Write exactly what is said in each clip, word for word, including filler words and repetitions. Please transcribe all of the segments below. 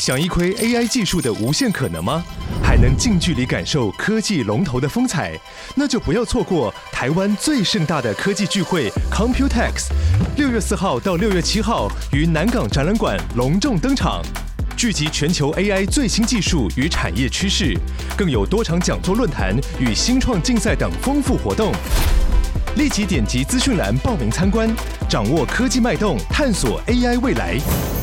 想一窥 A I 技术的无限可能吗？还能近距离感受科技龙头的风采？那就不要错过台湾最盛大的科技聚会 Computex， 六月四号到六月七号于南港展览馆隆重登场。聚集全球 A I 最新技术与产业趋势，更有多场讲座论坛与新创竞赛等丰富活动。立即点击资讯栏报名参观，掌握科技脉动，探索 A I 未来。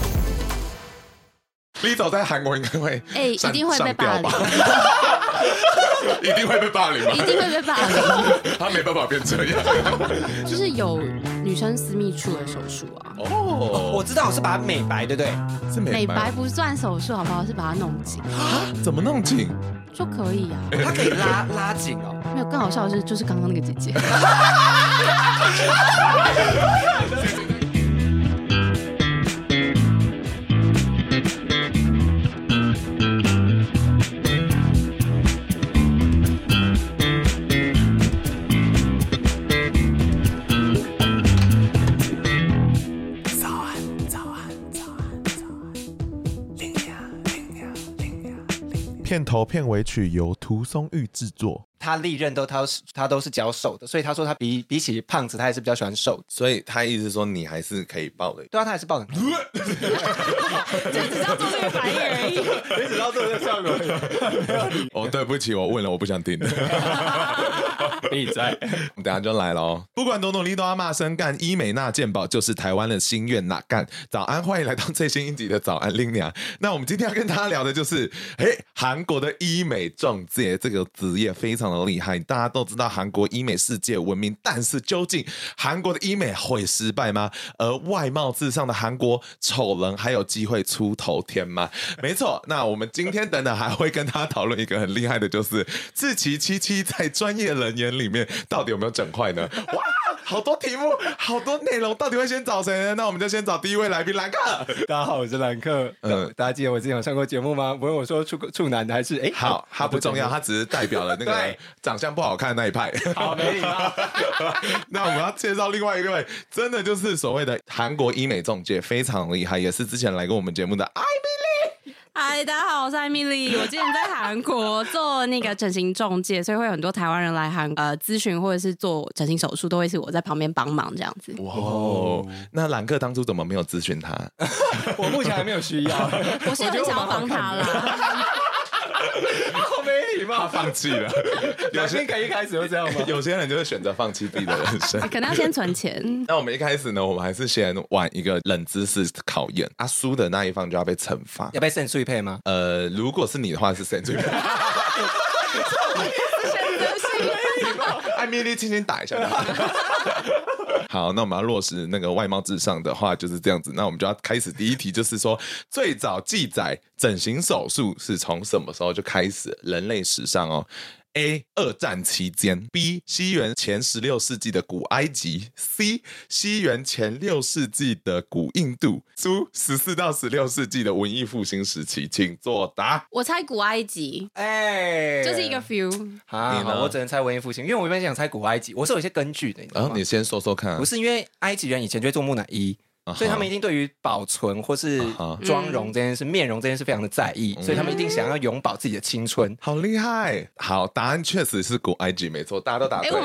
Lizzo 在韩国应该会， 哎、欸，一定会被霸凌， 一定会被霸凌吗？ 一定会被霸凌。 他没办法变这样， 就是有女生私密处的手术啊。 哦，我知道是把它美白，对不对？ 是美白， 美白不算手术，好不好？是把它弄紧啊？怎么弄紧？ 就可以啊， 它可以拉拉紧哦。 没有，更好笑的是，就是刚刚那个姐姐。 片头片尾曲由涂松玉制作。 他历任都他他都是脚手的，所以他说他比比起胖子，他还是比较喜欢瘦的。 所以他意思说你还是可以抱的。 对啊，他还是抱的。 就只知道做这个反应而已， 你只知道做这个效果而已。 哦，对不起，我问了，我不想听。 闭嘴！ 我们等一下就来了哦。不管多努力都要骂声干，医美那健保就是台湾的心愿哪干。早安，欢迎来到最新一集的早安拎娘。那我们今天要跟大家聊的就是，哎，韩国的医美中介这个职业非常的厉害。大家都知道韩国医美世界闻名，但是究竟韩国的医美会失败吗？而外貌至上的韩国丑人还有机会出头天吗？没错，那我们今天等等还会跟大家讨论一个很厉害的，就是志祺七七在专业人员里面到底有没有整坏呢？哇，好多题目，好多内容，到底会先找谁呢？那我们就先找第一位来宾兰克。 大家好，我是兰克。嗯，大家记得我之前有上过节目吗？不问我说处处男的还是哎？ 好，他不重要，他只是代表了那个长相不好看的那一派。 好，没礼貌。 那我们要介绍另外一位，真的就是所谓的韩国医美中介，非常厉害，也是之前来过我们节目的艾米丽。 嗨，大家好，我是艾米丽。我之前在韩国做那个整形中介，所以会有很多台湾人来韩呃咨询或者是做整形手术，都会是我在旁边帮忙这样子。 哇、哦，那兰克当初怎么没有咨询他？ 我目前还没有需要。 我是很想要帮他啦。 好没礼貌， 他放弃了。 有些可以一开始就这样吗？ 有些人就会选择放弃自己的人生， 可能要先存钱。 那我们一开始呢，我们还是先玩一个冷知识考验。啊，输的那一方就要被惩罚， 要被肾碎配吗？ 呃，如果是你的话是肾碎配。艾米丽轻轻打一下。好，那我们要落实那个外貌至上的话就是这样子。那我们就要开始第一题，就是说最早记载整形手术是从什么时候就开始？人类史上哦。A. 二战期间 B. 西元前十六世纪的古埃及 C. 西元前六世纪的古印度 D. 十四到十六世纪的文艺复兴时期，请作答。 我猜古埃及， 哎、欸， 就是一个 feel 啊。 你呢？ 我只能猜文艺复兴，因为我原本想猜古埃及，我是有一些根据的。你知道吗？ 然后你先说说看、啊。 不是因为埃及人以前就会做木乃伊。Uh-huh. 所以他们一定对于保存或是妆容这件事、uh-huh. 面容这件事非常的在意、嗯、所以他们一定想要永葆自己的青春。 好厉害！好，答案确实是古埃及，没错，大家都答对。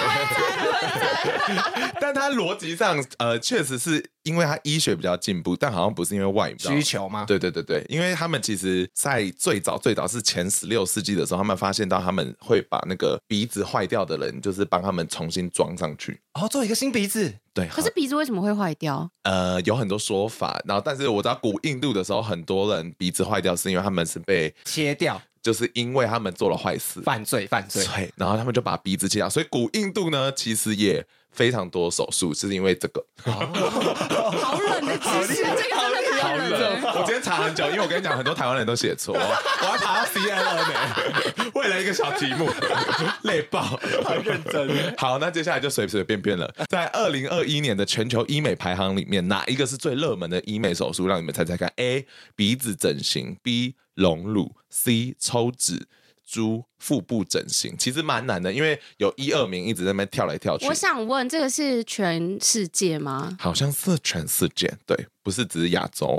但他逻辑上，呃，确实是因为他医学比较进步，但好像不是因为外貌需求吗？ 对对对对，因为他们其实在最早最早是前十六世纪的时候，他们发现到他们会把那个鼻子坏掉的人，就是帮他们重新装上去， 哦，做一个新鼻子。 对， 可是鼻子为什么会坏掉？ 呃，有很多说法，然后但是我知道古印度的时候，很多人鼻子坏掉是因为他们是被切掉， 就是因为他们做了坏事， 犯罪犯罪， 对，然后他们就把鼻子切掉，所以古印度呢，其实也非常多手术，是因为这个。 哦、好冷的知识，这个真的太冷了。 我今天查很久，因为我跟你讲，很多台湾人都写错，我还爬到 C N N 呢，为了一个小题目，累爆， 好认真。 好，那接下来就随随便便了。在二零二一年的全球医美排行里面，哪一个是最热门的医美手术？让你们猜猜看 ：A. 鼻子整形 ，B. 隆乳 ，C. 抽脂。猪腹部整形其实蛮难的，因为有一二名一直在那边跳来跳去。 我想问，这个是全世界吗？ 好像是全世界，对，不是只是亚洲。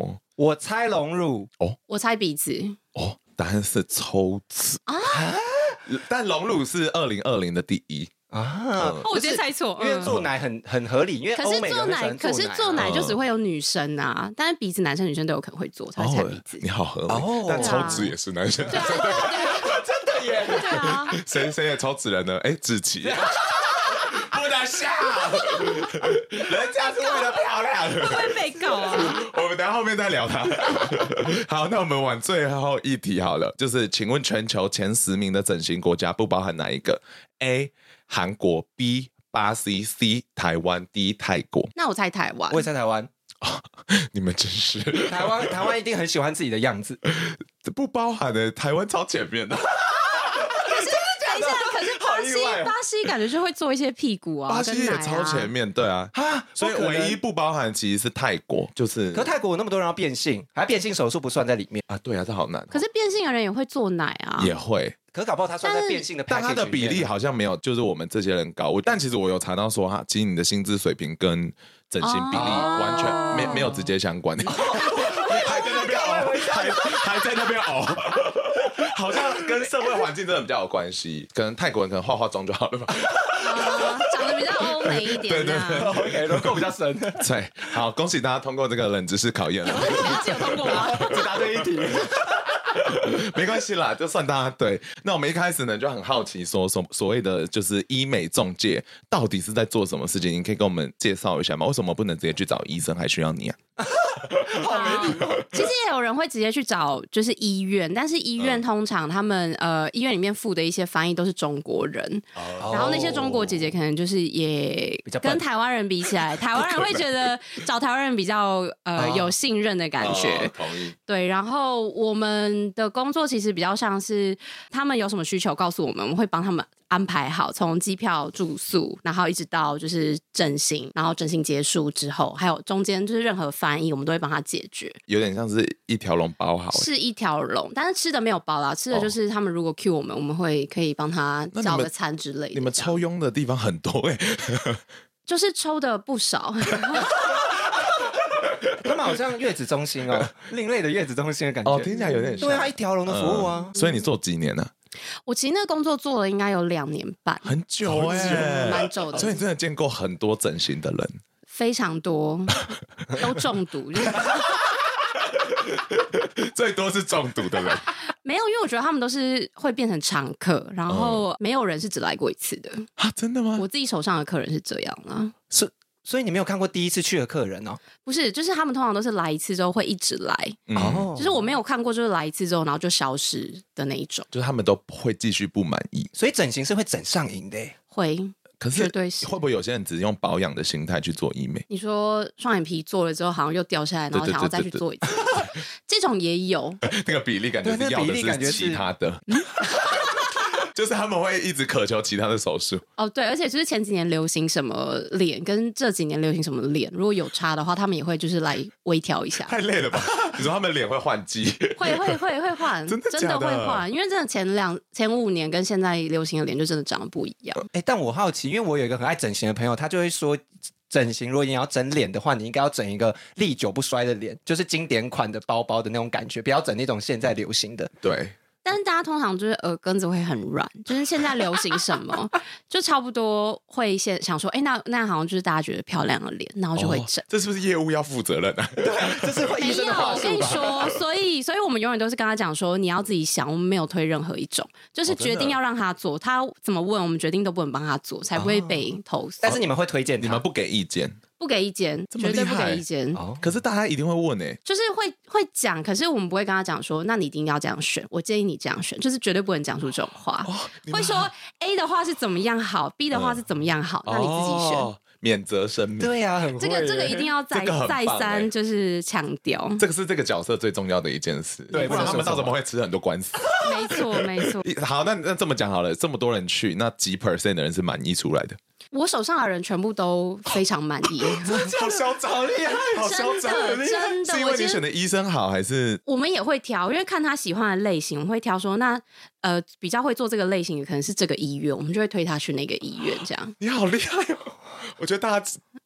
我猜隆乳哦， 我猜鼻子哦，答案是抽脂啊，但隆乳是二零二零的第一。 啊、 哦，我直接猜错， 因为做奶很很合理，因为可欧美人是做奶， 很喜欢做奶、啊， 可是做奶就只会有女生啊，但是鼻子男生女生都有可能会做，才会猜鼻子。 哦、你好合理， 哦、 但抽脂也是男生， 对啊，对啊真的耶， 对啊， 谁谁也抽脂人呢？哎，志奇，不能笑，人家是为了漂亮， 会不会被告啊？ 我们等一下后面再聊他。好，那我们往最后一题好了，就是请问全球前十名的整形国家不包含哪一个 ？A. 韩国 B. 巴西 C. 台湾 D. 泰国。 那我猜台湾， 我也猜台湾。 你们真是台湾，台湾一定很喜欢自己的样子， 不包含的台湾超前面的。 等一下，可是巴西、 哦、 巴西感觉就会做一些屁股啊， 巴西也超前面，对啊， 啊， 所以唯一不包含其实是泰国，就是。 可泰国有那么多人要变性，还变性手术不算在里面啊？对啊，这好难、哦。 可是变性的人也会做奶啊， 也会。 可搞不好他算在变性的， 但他的比例好像没有，就是我们这些人高。但其实我有查到说，哈，其实你的薪资水平跟整形比例完全没、哦、没有直接相关。还在那边熬，还还在那边熬，好像跟社会环境真的比较有关系。可能泰国人可能化化妆就好了吧。 呃、长得比较欧美一点、啊， 对对对 ，OK， 轮廓比较深。 对，好，恭喜大家通过这个冷知识考验了。 有通过吗？ 只答对一题。 没关系啦，就算大家对。那我们一开始呢就很好奇说，所所谓的就是医美中介到底是在做什么事情？你可以跟我们介绍一下吗？为什么不能直接去找医生，还需要你啊？ 好没礼貌。其实也有人会直接去找就是医院，但是医院通常他们、嗯、呃医院里面附的一些翻译都是中国人、哦、然后那些中国姐姐可能就是也跟台湾人比起来，台湾人会觉得找台湾人比较呃、哦、有信任的感觉、 哦、同意。 对，然后我们的工作其实比较像是他们有什么需求告诉我们，我们会帮他们安排好，从机票、住宿，然后一直到就是整形，然后整形结束之后，还有中间就是任何翻译，我们都会帮他解决。 有点像是一条龙包好， 是一条龙，但是吃的没有包啦，吃的就是他们如果 cue 我们，我们会可以帮他叫个餐之类的。 你们抽佣的地方很多哎、欸， 就是抽的不少。 他们好像月子中心哦，另类的月子中心的感觉。 哦，听起来有点像。 对啊，一条龙的服务啊、 嗯。所以你做几年呢、啊？ 我其实那个工作做了应该有两年半， 很久哎、欸， 蛮久的。 所以你真的见过很多整形的人， 非常多，都中毒。 最多是中毒的人。 没有，因为我觉得他们都是会变成常客，然后没有人是只来过一次的啊！真的吗？ 我自己手上的客人是这样啊。 是。所以你没有看过第一次去的客人哦？ 不是，就是他们通常都是来一次之后会一直来，哦、嗯，就是我没有看过，就是来一次之后然后就消失的那一种， 就是他们都会继续不满意， 所以整形是会整上瘾的， 会。 可是，会不会有些人只用保养的心态去做医美？ 你说双眼皮做了之后，好像又掉下来，然后想要再去做一次，这种也有。 那个比例感觉是要的是其他的。就是他们会一直渴求其他的手术哦，对，而且就是前几年流行什么脸，跟这几年流行什么脸，如果有差的话，他们也会就是来微调一下。 太累了吧？你说他们脸会换季？ 会会会会换， 真的假的？ 真的会换，因为真的前两前五年跟现在流行的脸就真的长得不一样。 哎、欸，但我好奇，因为我有一个很爱整形的朋友，他就会说，整形如果你要整脸的话，你应该要整一个历久不衰的脸，就是经典款的包包的那种感觉，不要整那种现在流行的。 对。 但是大家通常就是耳根子会很软，就是现在流行什么，就差不多会先想说，哎、欸，那那好像就是大家觉得漂亮的脸，然后就会整、哦。 这是不是业务要负责任啊？ 对，这是会医生的话术吧。 我跟你说，所以所以我们永远都是跟他讲说，你要自己想，我们没有推任何一种，就是决定要让他做，他怎么问，我们决定都不能帮他做，才不会被投诉。 但是你们会推荐他， 你们不给意见。 不给意见，绝对不给意见、 哦。可是大家一定会问哎、欸， 就是会会讲，可是我们不会跟他讲说，那你一定要这样选，我建议你这样选，就是绝对不能讲出这种话。哦、会说 A 的话是怎么样好 ，B 的话是怎么样好，嗯、那你自己选。 哦、免责声明。 对呀、啊，很会这个这个一定要再、 欸、 再三就是强调， 这个是这个角色最重要的一件事。对，不然他们到时候会吃很多官司。 没错没错。 好，那那这么讲好了，这么多人去，那几 percent 的人是满意出来的？ 我手上的人全部都非常满意， 好嚣张，好厉害，好嚣张， 真的真的。 是因为你选的医生好，还是我们也会挑？因为看他喜欢的类型，我们会挑说，那呃比较会做这个类型的可能是这个医院，我们就会推他去那个医院。这样， 你好厉害哦！我觉得大家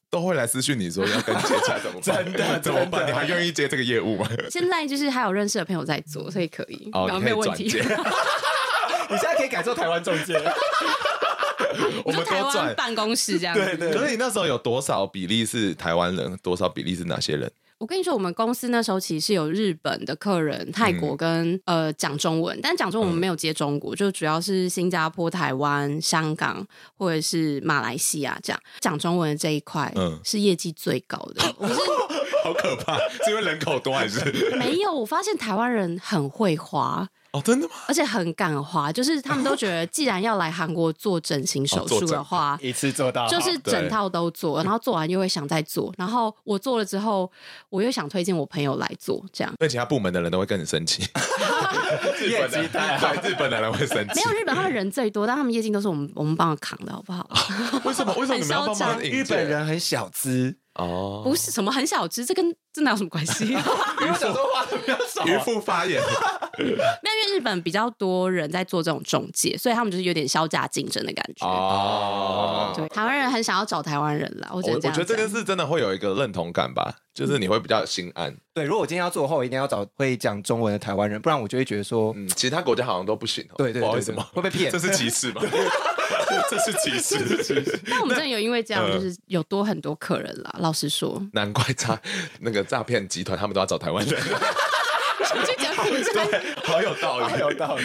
都会来私讯你说要跟接洽怎么办？ 真的怎么办？ 真的你还愿意接这个业务吗？ 现在就是还有认识的朋友在做，所以可以， 哦， 然后你可以没有问题。 转接你现在可以改做台湾中介。 我们就台都赚湾。办公室这样子。 对对可是你那时候有多少比例是台湾人，多少比例是哪些人？ 我跟你说，我们公司那时候其实是有日本的客人、泰国跟、嗯、呃讲中文，但讲中文我们没有接中国，嗯、就主要是新加坡、台湾、香港或者是马来西亚这样讲中文的这一块，嗯，是业绩最高的。我是好可怕，是因为人口多还是？ 没有，我发现台湾人很会花。 哦，真的吗？ 而且很敢花，就是他们都觉得，既然要来韩国做整形手术的话， 哦、 一次做到， 就是整套都做，然后做完又会想再做，然后我做了之后，我又想推荐我朋友来做，这样。 对其他部门的人都会跟你生气， 业绩太好， 日本的人会生气。 没有日本他们人最多，但他们业绩都是我们我们帮他扛的，好不好？ 为什么？为什么你们要帮忙？ 日本人很小资。 哦， 不是什么很小只，这跟这哪有什么关系？ 渔夫话的比较少， 渔夫发言。 没有，因为日本比较多人在做这种中介，所以他们就是有点销价竞争的感觉。 哦， 对，台湾人很想要找台湾人啦，我觉得这样我觉得这个是真的会有一个认同感吧，就是你会比较心安。嗯、 对，如果我今天要做的话，我一定要找会讲中文的台湾人，不然我就会觉得说， 嗯，其他国家好像都不行、哦。 对对对， 为什么会被骗？ 这是歧视吗？这是歧视。 但我们真的有因为这样，就是有多很多客人啦。老实说， 难怪诈那个诈骗集团他们都要找台湾人。 去柬埔寨， 对，好有道理， 好有道理。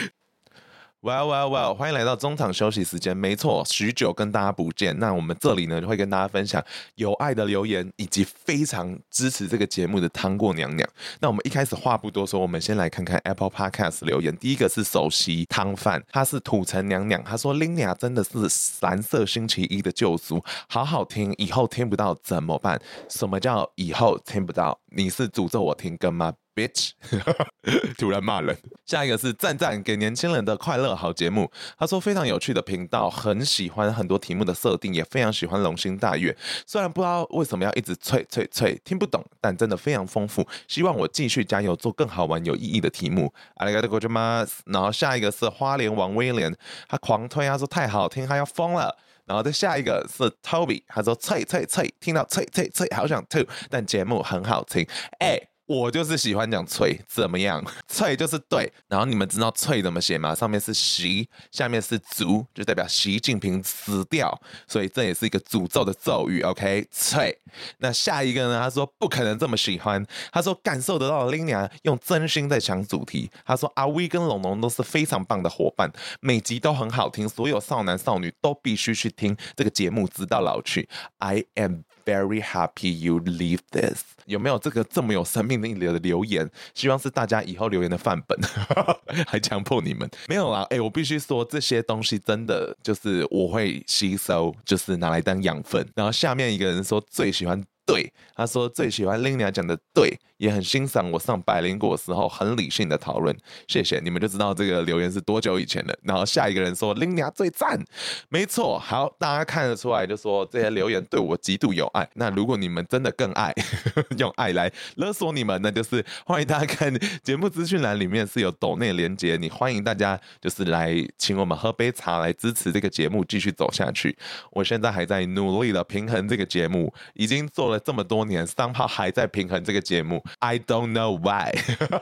Well, well, well！ 欢迎来到中场休息时间。没错，许久跟大家不见。那我们这里呢，会跟大家分享有爱的留言，以及非常支持这个节目的汤过娘娘。那我们一开始话不多说，我们先来看看 Apple Podcast 留言。第一个是首席汤饭，他是土城娘娘，他说 Lina 真的是蓝色星期一的救赎，好好听，以后听不到怎么办？什么叫以后听不到？你是诅咒我停更吗？Bitch， 突然骂人。下一个是赞赞给年轻人的快乐好节目。他说非常有趣的频道，很喜欢很多题目的设定，也非常喜欢龙心大悦。虽然不知道为什么要一直催催催，听不懂，但真的非常丰富。希望我继续加油，做更好玩有意义的题目。ありがとうございます。然后下一个是花莲王威廉，他狂推，他说太好听，他要疯了。然后再下一个是 Toby， 他说脆脆脆，听到脆脆脆好想吐，但节目很好听。哎、欸。我就是喜欢讲脆，怎么样？脆就是对。然后你们知道脆怎么写吗？上面是习，下面是足，就代表习近平死掉，所以这也是一个诅咒的咒语。OK， 脆。那下一个呢？他说不可能这么喜欢。他说感受得到 Lina 用真心在想主题。他说阿威跟龙龙都是非常棒的伙伴，每集都很好听，所有少男少女都必须去听这个节目，直到老去。I am very happy you leave this。有没有这个这么有生命力的留言？希望是大家以后留言的范本，还强迫你们没有啦。哎、欸，我必须说这些东西真的就是我会吸收，就是拿来当养分。然后下面一个人说最喜欢。对，他说最喜欢 Lina 讲的对，也很欣赏我上百灵果时候很理性的讨论，谢谢你们就知道这个留言是多久以前了。然后下一个人说 Lina 最赞，没错，好，大家看得出来就说这些留言对我极度有爱。那如果你们真的更爱，用爱来勒索你们，那就是欢迎大家看节目资讯栏里面是有抖内连结，你欢迎大家就是来请我们喝杯茶来支持这个节目继续走下去。我现在还在努力的平衡这个节目，已经做了这么多年，三炮还在平衡这个节目 I don't know why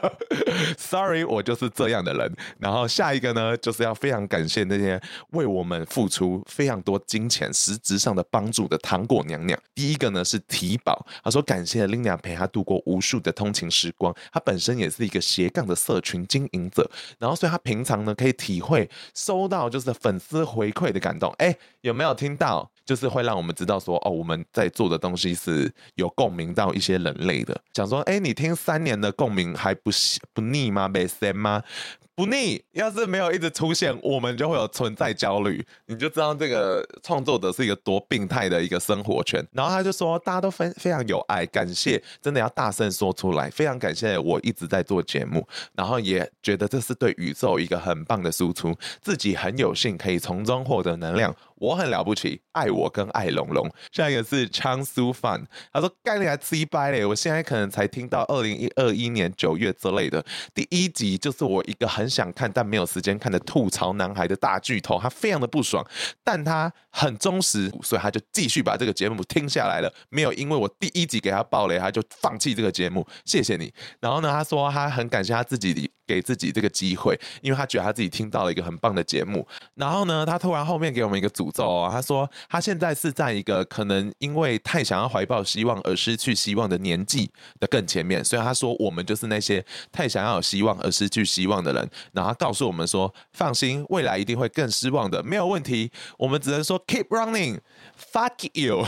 Sorry 我就是这样的人。然后下一个呢，就是要非常感谢那些为我们付出非常多金钱实质上的帮助的糖果娘娘。第一个呢是提宝，他说感谢 Lina 陪他度过无数的通勤时光，他本身也是一个斜杠的社群经营者，然后所以他平常呢可以体会收到就是粉丝回馈的感动。哎，有没有听到？就是会让我们知道说，哦，我们在做的东西是有共鸣到一些人类的。讲说，哎，你听三年的共鸣还不不腻吗？没嫌吗？不腻。要是没有一直出现，我们就会有存在焦虑。你就知道这个创作者是一个多病态的一个生活圈。然后他就说，大家都非非常有爱，感谢，真的要大声说出来，非常感谢我一直在做节目，然后也觉得这是对宇宙一个很棒的输出，自己很有幸可以从中获得能量。我很了不起，爱我跟爱龙龙。下一个是昌苏范， 他说干你还鸡掰嘞，我现在可能才听到二零二一年九月之类的第一集，就是我一个很想看但没有时间看的吐槽男孩的大巨头，他非常的不爽，但他很忠实，所以他就继续把这个节目听下来了，没有因为我第一集给他爆雷他就放弃这个节目，谢谢你。然后呢，他说他很感谢他自己给自己这个机会，因为他觉得他自己听到了一个很棒的节目。然后呢，他突然后面给我们一个诅咒哦，他说他现在是在一个可能因为太想要怀抱希望而失去希望的年纪的更前面，所以他说我们就是那些太想要有希望而失去希望的人。然后他告诉我们说，放心，未来一定会更失望的，没有问题。我们只能说 keep running, fuck you,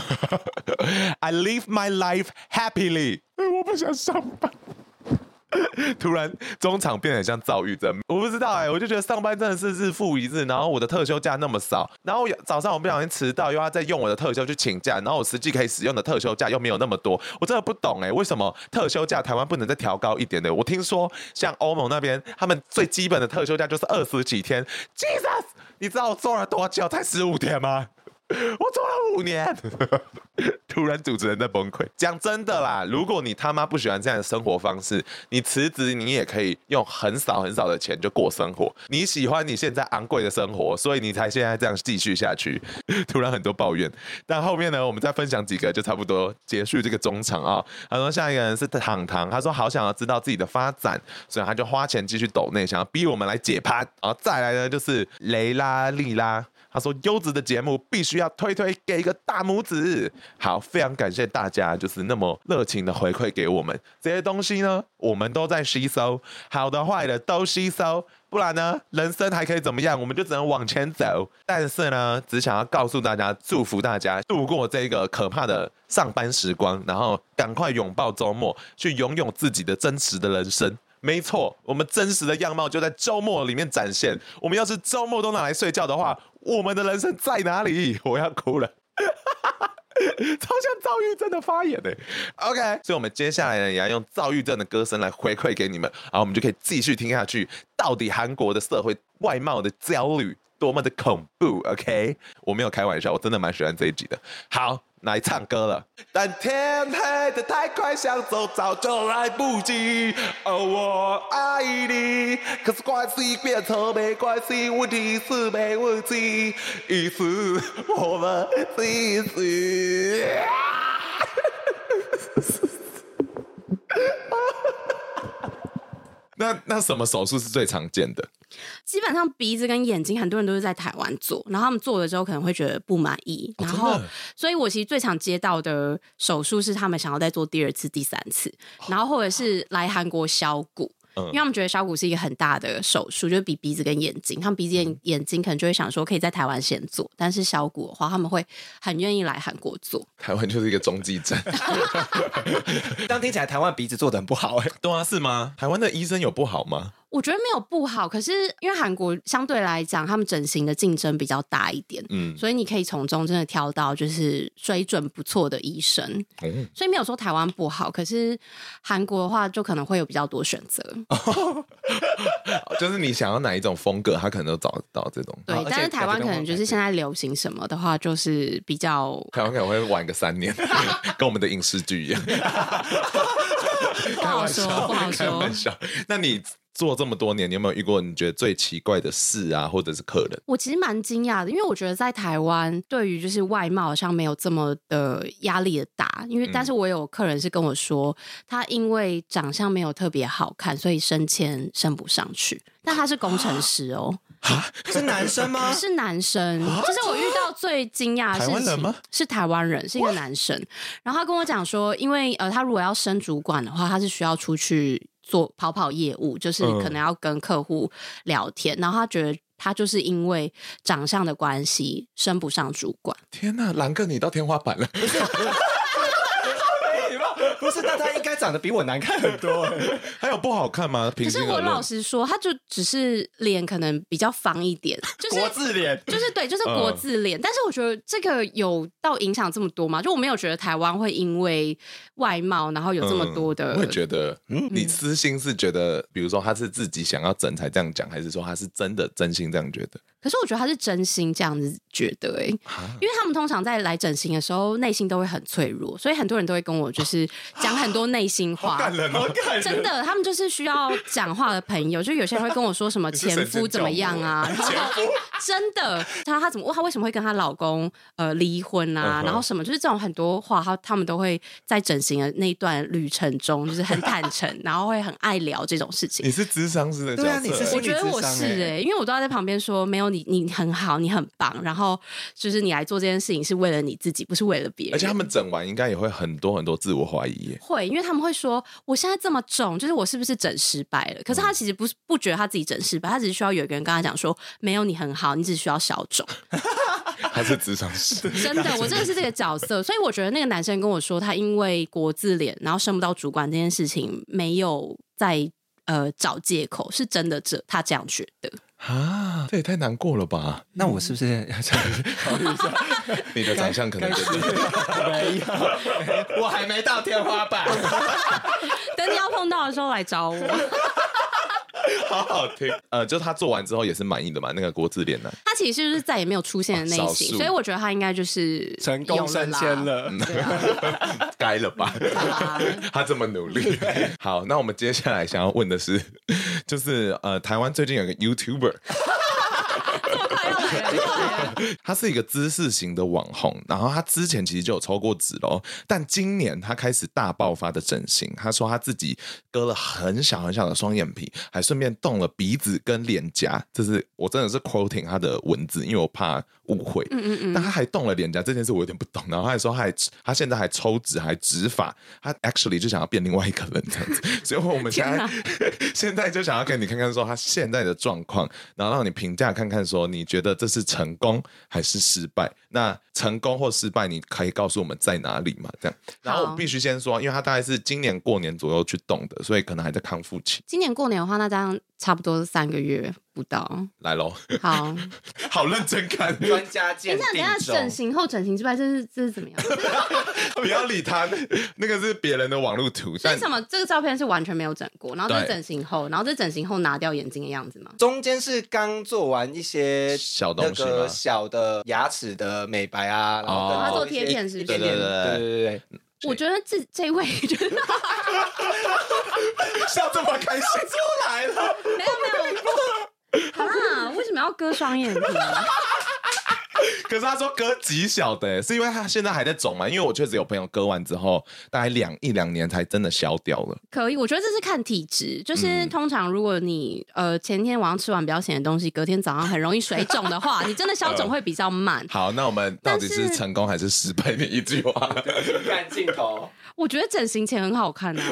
I live my life happily。我不想上班。突然中场变得很像躁郁症，我不知道哎、欸，我就觉得上班真的是日复一日，然后我的特休假那么少，然后早上我不小心迟到，又要再用我的特休去请假，然后我实际可以使用的特休假又没有那么多，我真的不懂哎、欸，为什么特休假台湾不能再调高一点的？我听说像欧盟那边，他们最基本的特休假就是二十几天 ，Jesus， 你知道我做了多久？才十五天吗？我做了五年，突然主持人在崩溃。讲真的啦，如果你他妈不喜欢这样的生活方式，你辞职你也可以用很少很少的钱就过生活。你喜欢你现在昂贵的生活，所以你才现在这样继续下去。突然很多抱怨，但后面呢，我们再分享几个就差不多结束这个中场啊。他说下一个人是糖糖，他说好想要知道自己的发展，所以他就花钱继续抖内，想要逼我们来解盘。然后再来呢就是雷拉利拉。他说优质的节目必须要推推，给一个大拇指。好，非常感谢大家就是那么热情的回馈给我们这些东西呢，我们都在吸收，好的坏的都吸收，不然呢人生还可以怎么样，我们就只能往前走。但是呢只想要告诉大家，祝福大家度过这个可怕的上班时光，然后赶快拥抱周末，去拥有自己的真实的人生。没错，我们真实的样貌就在周末里面展现。我们要是周末都拿来睡觉的话，我们的人生在哪里？我要哭了。超像躁郁症的发言欸 OK， 所以我们接下来呢也要用躁郁症的歌声来回馈给你们，然后我们就可以继续听下去，到底韩国的社会外貌的焦虑多么的恐怖。 OK， 我没有开玩笑，我真的蛮喜欢这一集的。好，来唱歌了。但天黑的太快，想走早就来不及。哦，我爱你，可是关系变成没关系，问题是没问题，于是我们继续。那那什么手术是最常见的？ 基本上鼻子跟眼睛很多人都是在台湾做，然后他们做了之后可能会觉得不满意， 哦、 然后所以我其实最常接到的手术是他们想要再做第二次第三次，然后或者是来韩国削骨。因为他们觉得削骨是一个很大的手术，就是比鼻子跟眼睛，他们鼻子眼眼睛可能就会想说可以在台湾先做，但是削骨的话他们会很愿意来韩国做。 台湾就是一个中继站。 当听起来台湾鼻子做得很不好哎、欸， 对啊，是吗？台湾的医生有不好吗？ 我觉得没有不好，可是因为韩国相对来讲，他们整形的竞争比较大一点，嗯，所以你可以从中真的挑到就是水准不错的医生，嗯，所以没有说台湾不好，可是韩国的话就可能会有比较多选择， 就是你想要哪一种风格，他可能都找得到这种。 对，但是台湾可能就是现在流行什么的话，就是比较台湾可能会晚个三年，跟我们的影视剧一样。 不好说，不好说。 开玩笑。那你做这么多年，你有没有遇过你觉得最奇怪的事啊，或者是客人？ 我其实蛮惊讶的，因为我觉得在台湾对于就是外貌好像没有这么的压力的大，因为、嗯、但是我有客人是跟我说，他因为长相没有特别好看，所以升迁升不上去，但他是工程师哦。 是男生吗？ 是男生，就是我遇到最惊讶的事情。台湾人吗？是台湾人，是一个男生。然后他跟我讲说，因为呃，他如果要升主管的话，他是需要出去做跑跑业务，就是可能要跟客户聊天。嗯、然后他觉得他就是因为长相的关系升不上主管。 天哪，蓝哥你到天花板了！ 不是，那他应该长得比我难看很多。 还有不好看吗？ 可是我老实说，他就只是脸可能比较方一点，就是国字脸， 就是对，就是国字脸。嗯、但是我觉得这个有到影响这么多吗？就我没有觉得台湾会因为外貌，然后有这么多的。 嗯、我也觉得，嗯，你私心是觉得，比如说他是自己想要整才这样讲，还是说他是真的真心这样觉得？ 可是我觉得他是真心这样子觉得哎、欸，因为他们通常在来整形的时候，内心都会很脆弱，所以很多人都会跟我就是讲很多内心话。 好感人哦， 真的，他们就是需要讲话的朋友。就有些人会跟我说什么前夫怎么样啊，然后真的，他他怎么他为什么会跟她老公呃离婚啊，嗯、然后什么就是这种很多话，他他们都会在整形的那一段旅程中，就是很坦诚，然后会很爱聊这种事情。 你是諮商师的角色， 对啊，你是我觉得我是哎、欸，因为我都要在旁边说，没有你，你很好，你很棒，然后就是你来做这件事情是为了你自己，不是为了别人。 而且他们整完应该也会很多很多自我怀疑耶。 会，因为他们会说，我现在这么肿，就是我是不是整失败了？可是他其实不是不觉得他自己整失败，他只是需要有一个人跟他讲说，没有，你很好，你只需要小肿。 他是諮商师， 真的，我真的是这个角色，所以我觉得那个男生跟我说，他因为国字脸，然后升不到主管这件事情，没有在呃找借口，是真的这他这样觉得。 啊，这也太难过了吧？ 那我是不是要考虑一下？ 你的长相可能就是没有，我还没到天花板。 等你要碰到的时候来找我。 好好听。呃，就他做完之后也是满意的嘛，那个国字脸男。 他其实就是再也没有出现的内心，所以我觉得他应该就是成功升迁了。 对啊， 该了吧？他这么努力。好，那我们接下来想要问的是，就是呃，台湾最近有个 YouTuber。他是一个知识型的网红，然后他之前其实就有抽过脂咯，但今年他开始大爆发的整形。他说他自己割了很小很小的双眼皮，还顺便动了鼻子跟脸颊，这是我真的是 quoting 他的文字，因为我怕误会。嗯嗯嗯。但他还动了脸颊这件事我有点不懂，然后他还说他还他现在还抽脂还植发，他 actually 就想要变另外一个人这样子，所以我们现在现在就想要给你看看说他现在的状况，然后让你评价看看说你觉得这是成功还是失败？那成功或失败，你可以告诉我们在哪里嘛？这样，然后我必须先说，因为他大概是今年过年左右去动的，所以可能还在康复期。 今年过年的话，那这样差不多是三个月不到。 来咯， 好， 好认真看， 专家鉴定中。 等一下，等一下，整形后整形之外，这是这是怎么样？ 不要理他，那个是别人的网络图。 为什么这个照片是完全没有整过？然后这是整形后，然后这整形后拿掉眼睛的样子吗？ 中间是刚做完一些小东西吗？ 那个小的牙齿的美白啊，然后他做贴片是不是？ 对对对对对对。 我觉得这这位就是笑这么开心出来了， 没有没有啊！为什么要割双眼皮？ 可是他说割极小的，是因为他现在还在肿嘛？因为我确实有朋友割完之后，大概两一两年才真的消掉了。 可以，我觉得这是看体质，就是通常如果你呃前天晚上吃完比较咸的东西，隔天早上很容易水肿的话，你真的消肿会比较慢。 好，那我们到底是成功还是失败的一句话？ 看镜头， 我觉得整形前很好看啊。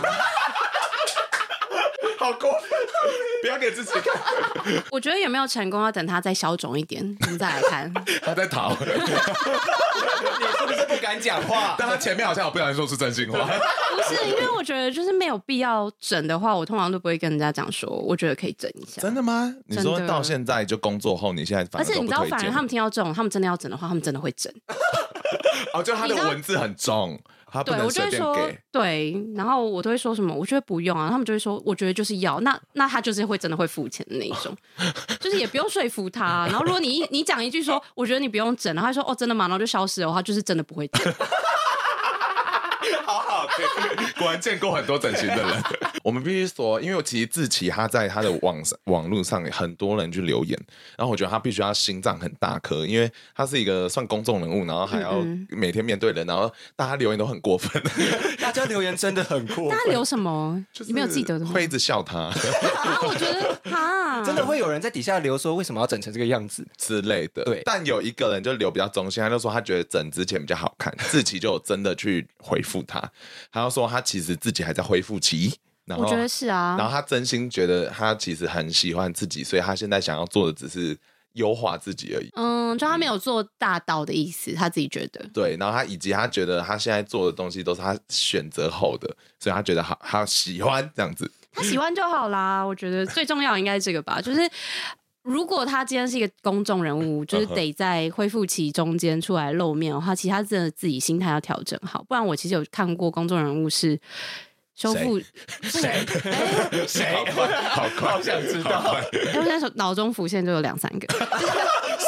好过分！不要给自己看。 我觉得有没有成功要等他再消肿一点，我们再来看。 他在逃。 你是不是不敢讲话？ 但他前面好像有不小心说出真心话。 不是，因为我觉得就是没有必要整的话，我通常都不会跟人家讲说，我觉得可以整一下。 真的吗？你说到现在就工作后，你现在反而都不推荐？而且你知道， 反而他们听到这种，他们真的要整的话，他们真的会整。 哦，就他的文字很重。他不对，我就会说对，然后我都会说什么，我觉得不用啊，他们就会说，我觉得就是要，那那他就是会真的会付钱的那一种，就是也不用说服他。然后如果你你讲一句说，我觉得你不用整，然后他说哦真的吗？然后就消失的话，就是真的不会整。 好好听，果然见过很多整形的人。我们必须说，因为其实志祺他在他的网网络上很多人去留言，然后我觉得他必须要心脏很大颗，因为他是一个算公众人物，然后还要每天面对人，然后大家留言都很过分。 大家留言真的很过分。 大家留什么？你没有记得的吗？ 会一直笑他。 啊，我觉得啊， 真的会有人在底下留说为什么要整成这个样子之类的。对，但有一个人就留比较中性，他就说他觉得整之前比较好看。志祺就有真的去回复他，他就说他其实自己还在恢复期。 我觉得是啊， 然后他真心觉得他其实很喜欢自己，所以他现在想要做的只是优化自己而已。 嗯，就他没有做大道的意思，他自己觉得。 对，然后他以及他觉得他现在做的东西都是他选择后的，所以他觉得好，他喜欢这样子。 他喜欢就好啦，我觉得最重要应该是这个吧，就是。如果他今天是一个公众人物，就是得在恢复期中间出来露面的话，其实他真的自己心态要调整好，不然我其实有看过公众人物是修复谁谁好快好快， 好想知道。 因为我现在脑中浮现就有两三个，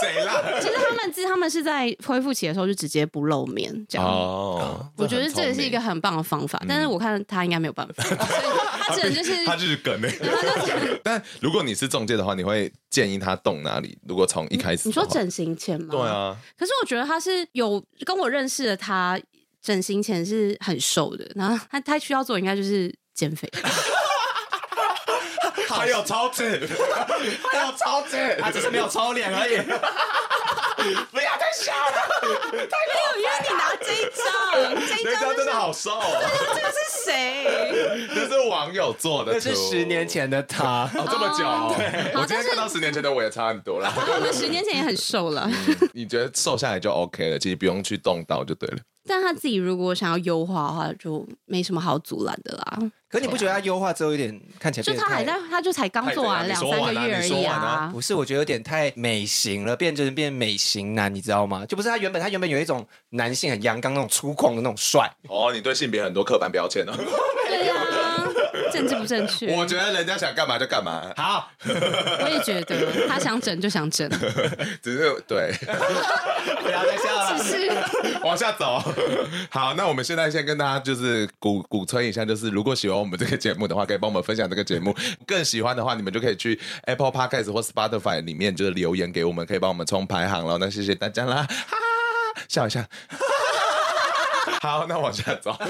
谁啦？ 其实他们自他们是在恢复期的时候就直接不露面，这样。 哦， 我觉得这也是一个很棒的方法，但是我看他应该没有办法，所以他只能就是他日梗哎。但如果你是中介的话，你会建议他动哪里？如果从一开始， 你说整形前吗？ 对啊。 可是我觉得他是有跟我认识的他，整形前是很瘦的，然后他他需要做应该就是减肥。 还有超脂，还有超脂， 他只是没有抽脸而已。 不要再笑了， 没有，因为你拿这一张，这一张、就是、 人家真的好瘦、哦。 这个是谁？ 这是网友做的， 那是十年前的他。 哦，这么久、哦。 对， 我今天看到十年前的我也差很多了。 我们十年前也很瘦了。 嗯、你觉得瘦下来就 OK 了，其实不用去动刀就对了。 但他自己如果想要优化的话，就没什么好阻拦的啦。 可你不觉得他优化之后有点看起来就他还在，他就才刚做完两三个月而已啊！ 啊不是，我觉得有点太美型了，变成变美型男，你知道吗？就不是他原本他原本有一种男性很阳刚那种粗犷的那种帅。 哦，你对性别很多刻板标签哦。 对啊，政治不正确。 我觉得人家想干嘛就干嘛。 好， 我也觉得他想整就想整， 只是对。 不要再笑了， 只是往下走。好，那我们现在先跟大家就是鼓鼓吹一下，就是如果喜欢我们这个节目的话，可以帮我们分享这个节目。更喜欢的话，你们就可以去 Apple Podcast 或 Spotify 里面就是留言给我们，可以帮我们冲排行了。那谢谢大家啦，哈哈，笑一下。好，那往下走。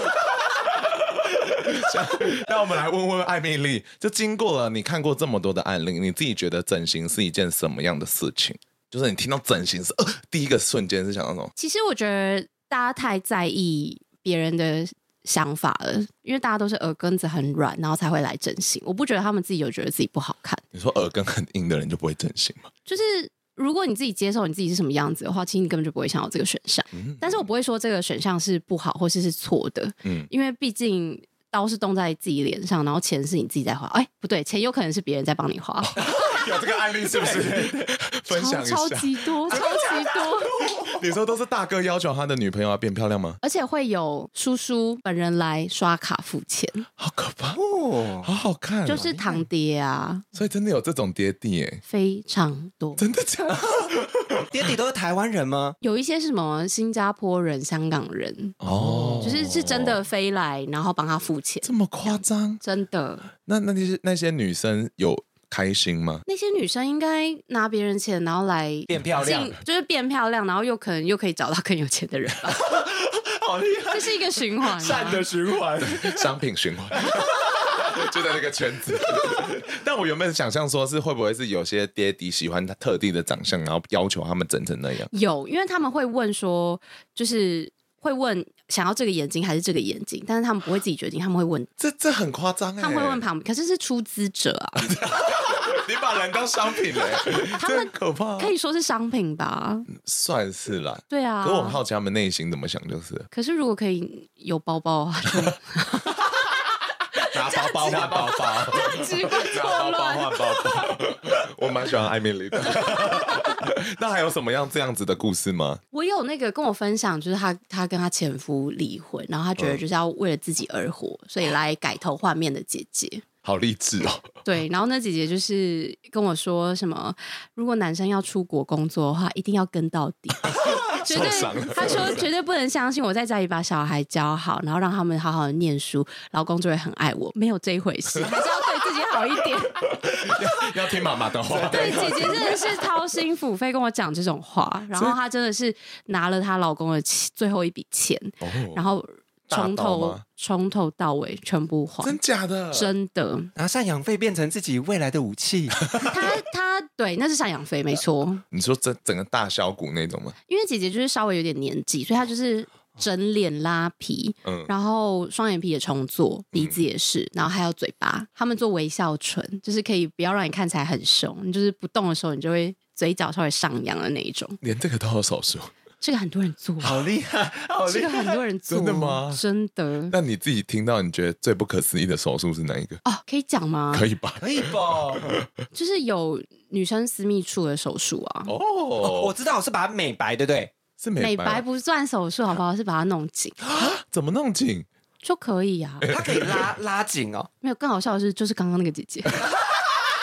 那我们来问问艾蜜莉，就经过了你看过这么多的案例，你自己觉得整形是一件什么样的事情？就是你听到整形是、呃、第一个瞬间是想到什么？ 其实我觉得大家太在意别人的想法了，因为大家都是耳根子很软，然后才会来整形。我不觉得他们自己有觉得自己不好看。 你说耳根很硬的人就不会整形吗？ 就是如果你自己接受你自己是什么样子的话，其实你根本就不会想要这个选项。嗯、但是我不会说这个选项是不好或是是错的，嗯，因为毕竟刀是动在自己脸上，然后钱是你自己在花。哎，不对，钱有可能是别人在帮你花。 有这个案例是不是？分享一下。 超级多，超级多。 你说都是大哥要求他的女朋友要变漂亮吗？ 而且会有叔叔本人来刷卡付钱， 好可怕哦，好好看、哦， 就是堂爹啊。 所以真的有这种爹地耶， 非常多。 真的假的？ 爹地都是台湾人吗？ 有一些是什么新加坡人、香港人哦，就是是真的飞来，然后帮他付钱， 这么夸张？ 真的？ 那那些那些女生有开心吗？ 那些女生应该拿别人钱，然后来变漂亮， 就是变漂亮，然后又可能又可以找到更有钱的人吧。 好厉害！ 这是一个循环、啊， 善的循环， 商品循环，就在那个圈子。但我原本想象说是会不会是有些爹地喜欢他特地的长相，然后要求他们整成那样？ 有，因为他们会问说，就是会问想要这个眼睛还是这个眼睛，但是他们不会自己决定，他们会问。 这这很夸张哎！ 他们会问旁边，可是是出资者啊。 你把人当商品嘞、欸，他们可怕、啊， 可以说是商品吧， 算是啦。 对啊， 可是我很好奇他们内心怎么想，就是。 可是如果可以有包包的话，就拿包包换包包，拿包包换包包。我蛮喜欢艾米丽的。那还有什么样这样子的故事吗？ 我有那个跟我分享，就是她她跟她前夫离婚，然后她觉得就是要为了自己而活，嗯、所以来改头换面的姐姐。 好励志哦！ 对，然后那姐姐就是跟我说什么，如果男生要出国工作的话，一定要跟到底，绝对。她说绝对不能相信我在家里把小孩教好，然后让他们好好的念书，老公就会很爱我，没有这一回事，还是要对自己好一点， 要, 要听妈妈的话。 对，姐姐真的是掏心腹肺跟我讲这种话，然后她真的是拿了她老公的最后一笔钱，哦、然后。从头从头到尾全部还， 真假的？ 真的， 拿赡养费变成自己未来的武器。 他他对，那是赡养费，没错。 你说整整个大削骨那种吗？ 因为姐姐就是稍微有点年纪，所以她就是整脸拉皮，嗯，然后双眼皮也重做，鼻子也是，然后还有嘴巴，他们做微笑唇，就是可以不要让你看起来很凶，你就是不动的时候，你就会嘴角稍微上扬的那一种。 连这个都有手术。 这个很多人做， 好厉害，好厉害！ 这个很多人做， 真的吗？ 真的。 那你自己听到，你觉得最不可思议的手术是哪一个？ 哦，可以讲吗？ 可以吧， 可以吧。 就是有女生私密处的手术啊。 哦， 哦，我知道，是把它美白，对不对？ 是美白， 美白不算手术，好不好？是把它弄紧。 怎么弄紧？ 就可以啊。 它可以拉拉紧哦。 没有，更好笑的是，就是刚刚那个姐姐。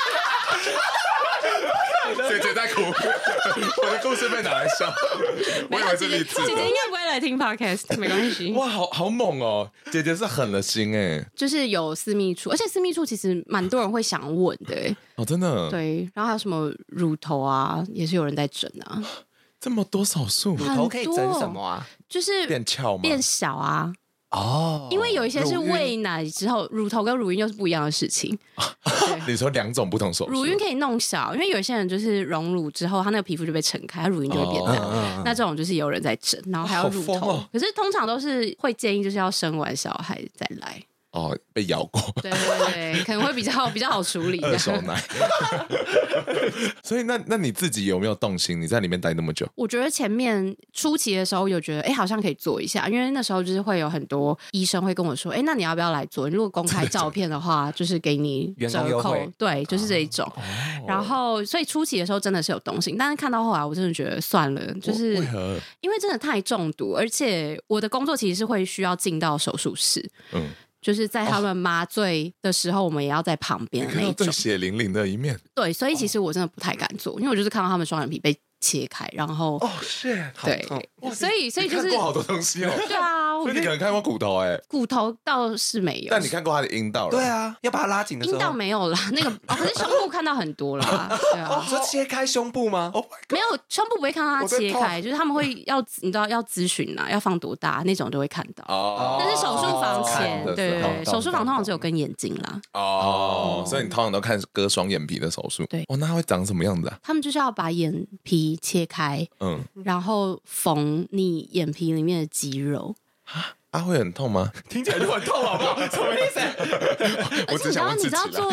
姐姐在哭，我的故事被拿来笑，我以为是励志。 姐姐应该不会来听 podcast， 没关系。 哇，好好猛哦！姐姐是狠了心哎， 就是有私密处，而且私密处其实蛮多人会想问的哎。 哦，真的。 对，然后还有什么乳头啊，也是有人在整啊。 这么多手术， 乳头可以整什么啊？ 就是变翘吗？ 变小啊。 哦， 因为有一些是喂奶之后，乳头跟乳晕又是不一样的事情。 你说两种不同手术， 乳晕可以弄小，因为有些人就是溶乳之后，他那个皮肤就被撑开，乳晕就会变大。哦、那这种就是有人在整，然后还有乳头，哦、可是通常都是会建议就是要生完小孩再来。 哦，被咬过， 对对对，可能会比较比较好处理。 二手奶。所以那那你自己有没有动心？你在里面待那么久， 我觉得前面初期的时候有觉得，哎，好像可以做一下，因为那时候就是会有很多医生会跟我说，哎，那你要不要来做？如果公开照片的话，就是给你折扣，对，就是这一种。哦、然后，所以初期的时候真的是有动心，但是看到后来，我真的觉得算了，就是为何？ 因为真的太中毒，而且我的工作其实是会需要进到手术室，嗯。就是在他们麻醉的时候，我们也要在旁边的那种， 最血淋淋的一面。 对，所以其实我真的不太敢做，因为我就是看到他们双眼皮被切开，然后哦，是， 对，所以所以就是看过好多东西哦。 对啊， 所以你可能看过骨头哎， 骨头倒是没有， 但你看过他的阴道了。 对啊，要把它拉紧的时候， 阴道没有啦，那个可是胸部看到很多啦。对啊， 说切开胸部吗？ 没有，胸部不会看到它切开，就是他们会要你知道要咨询啦，要放多大那种就会看到。哦，但是手术房前，对对，手术房通常只有跟眼睛啦。 哦，所以你通常都看割双眼皮的手术。 对， 哦，那它会长什么样子啊？ 他们就是要把眼皮切开，嗯，然后缝你眼皮里面的肌肉。 啊，会很痛吗？ 听起来就很痛，好不好？什么意思？ 我只想问自己啦。 你知道做？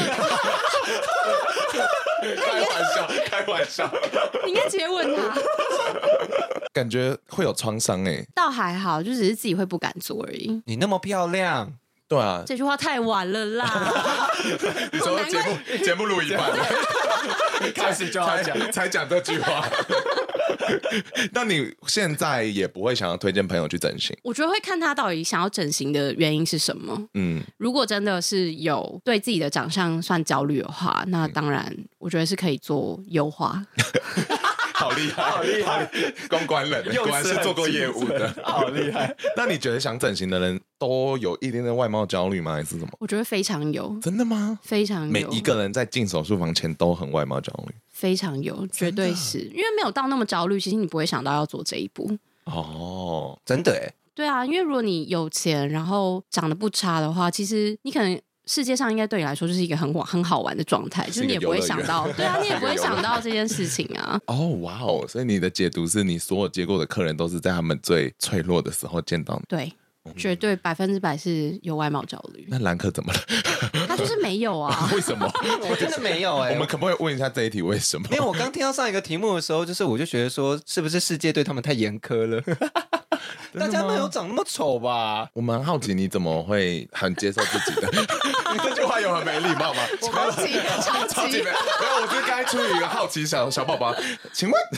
开玩笑，开玩笑。 你应该直接问他。 感觉会有创伤哎。 倒还好，就只是自己会不敢做而已。 你那么漂亮。 对啊， 这句话太晚了啦！ 你说节目节目录一半， 开始就要讲， 才讲这句话。那你现在也不会想要推荐朋友去整形？ 我觉得会看他到底想要整形的原因是什么。嗯，如果真的是有对自己的长相算焦虑的话，那当然我觉得是可以做优化。 好厉害，好厉害！公关人，果然是做过业务的， 好厉害。 那你觉得想整形的人都有一定的外貌焦虑吗？还是什么？ 我觉得非常有。 真的吗？ 非常有。 每一个人在进手术房前都很外貌焦虑。 非常有，绝对是因为没有到那么焦虑，其实你不会想到要做这一步。 哦， 真的哎。 对啊，因为如果你有钱，然后长得不差的话，其实你可能。世界上应该对你来说就是一个很很好玩的状态，就是你也不会想到，对啊，你也不会想到这件事情啊。 哦，哇哦！所以你的解读是你所有接过的客人都是在他们最脆弱的时候见到你。 对，绝对百分之百是有外貌焦虑。 那兰克怎么了？ 他就是没有啊。 为什么？ 我真的没有哎、欸。 我们可不可以问一下这一题为什么？ 因为我刚听到上一个题目的时候，就是我就觉得说，是不是世界对他们太严苛了？大家没有长那么丑吧？ 我蛮好奇你怎么会很接受自己的？你这句话有很没礼貌吗？ 超级超级没有，我是刚才出于一个好奇小小宝宝，请问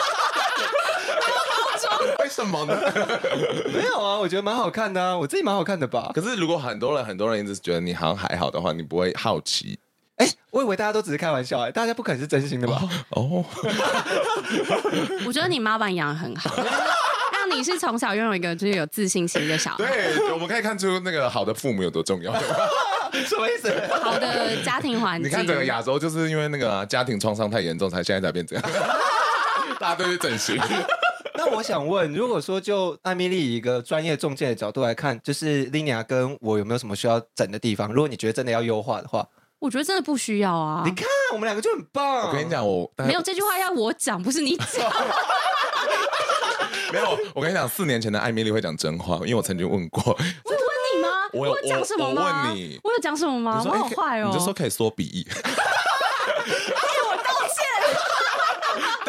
为什么呢？ 没有啊，我觉得蛮好看的啊，我自己蛮好看的吧。 可是如果很多人很多人一直觉得你好像还好的话，你不会好奇？ 哎、欸，我以为大家都只是开玩笑、欸，哎，大家不可能是真心的吧？ 哦， 我觉得你妈把你养得很好。你是从小拥有一个就是有自信心的小孩， 对，我们可以看出那个好的父母有多重要。 什么意思？ 好的家庭环境。 你看整个亚洲就是因为那个、啊、家庭创伤太严重，才现在才变这样。大家都去整形。 那我想问，如果说就艾米丽以一个专业中介的角度来看，就是 Linia 跟我有没有什么需要整的地方？如果你觉得真的要优化的话， 我觉得真的不需要啊。 你看我们两个就很棒。 我跟你讲，我没有这句话要我讲，不是你讲。 没有，我跟你讲，四年前的艾米丽会讲真话，因为我曾经问过。 我问你吗？ 我有讲什么吗？ 我问你， 我有讲什么吗？我好坏哦！ 你就说可以缩鼻翼。 哎，我道歉。 但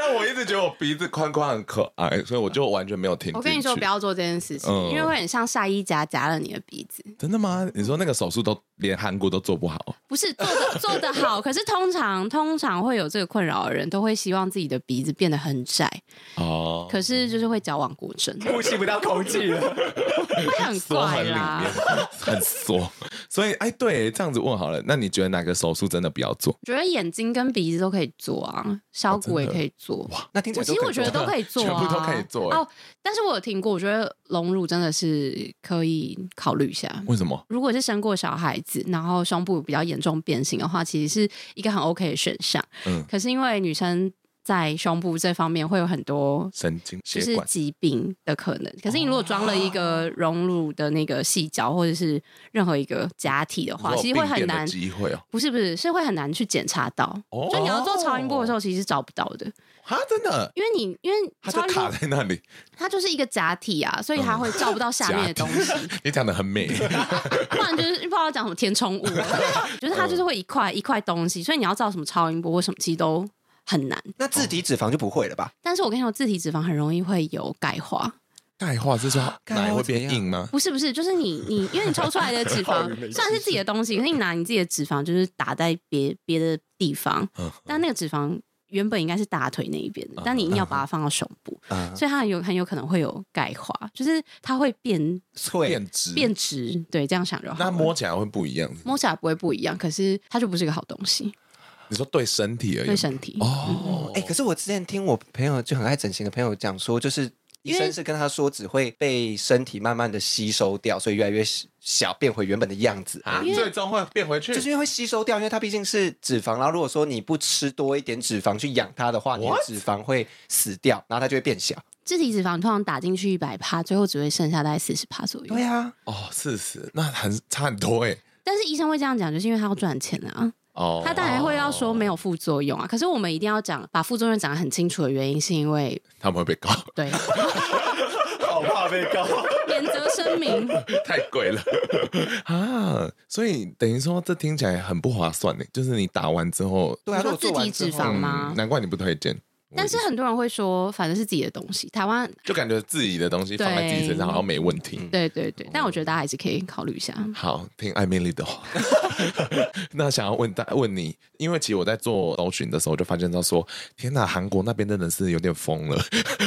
但我一直觉得我鼻子宽宽很可爱，所以我就完全没有听进去。 我跟你说不要做这件事情， 嗯因为会很像晒衣夹夹了你的鼻子。 真的吗？你说那个手术都连韩国都做不好？ 不是做的做的好，可是通常通常会有这个困扰的人都会希望自己的鼻子变得很窄， 哦， 可是就是会矫枉过正， 呼吸不到空气了。 会很缩很里怪啦面。，很缩。所以，哎，对，这样子问好了，那你觉得哪个手术真的不要做？ 我觉得眼睛跟鼻子都可以做啊，小骨也可以做。哇， 那听起我其实我觉得来都可以做都可以做、啊， 全部都可以做欸哦。但是我有听过，我觉得隆乳真的是可以考虑一下。 为什么？ 如果是生过小孩子，然后胸部比较严重变形的话，其实是一个很 OK 的选项。 嗯， 可是因为女生在胸部这方面会有很多神经就是血管。 疾病的可能。可是你如果装了一个隆乳的那个细胶，或者是任何一个假体的话，其实会很难。 机会哦。 不是不是，是会很难去检查到。 哦就你要做超音波的时候，其实是找不到的， 哈，真的， 因为你因为它就超音波卡在那里。 它就是一个假体啊，所以它会照不到下面的东西。 你讲的很美。 不然就是不知道讲什么填充物啊，就是它就是会一块一块东西，所以你要照什么超音波或什么，其实都很难。 那自体脂肪就不会了吧？ 但是我跟你说，自体脂肪很容易会有钙化。 钙化是说钙化奶会怎么样变硬吗？ 不是不是，就是你你，因为你抽出来的脂肪虽然是自己的东西，可是你拿你自己的脂肪就是打在别别的地方， 嗯但那个脂肪原本应该是大腿那一边的，但你硬要把它放到胸部， 啊， 所以它很有很有可能会有钙化，就是它会变脆变直。 变直，对，这样想就好了。 那摸起来会不一样。 摸起来不会不一样，可是它就不是个好东西， 你说对身体而言， 对身体。 哦， 哎、可是我之前听我朋友就很爱整形的朋友讲说，就是医生是跟他说只会被身体慢慢的吸收掉，所以越来越小，变回原本的样子。 啊， 因为最终会变回去， 就是因为会吸收掉，因为它毕竟是脂肪，然后如果说你不吃多一点脂肪去养它的话，你的 What？ 脂肪会死掉，然后它就会变小。 自体脂肪通常打进去一百趴，最后只会剩下大概四十趴左右。 对啊， 哦，四十，那很差很多哎。 但是医生会这样讲，就是因为他要赚钱啊。 哦， 他当然会要说没有副作用啊。可是我们一定要讲，把副作用讲得很清楚的原因，是因为他们会被告， 对好怕被告。 免责声明。 太贵了啊！所以等于说，这听起来很不划算呢。就是你打完之后， 对啊， 你说如果做自体脂完之后肪吗嗯，难怪你不推荐。 但是很多人会说，反正是自己的东西，台湾就感觉自己的东西放在自己身上好像没问题。 对对对，但我觉得大家还是可以考虑一下。 好，听艾米丽的话。那想要问大问你，因为其实我在做搜寻的时候，就发现到说，天哪，韩国那边真的是有点疯了。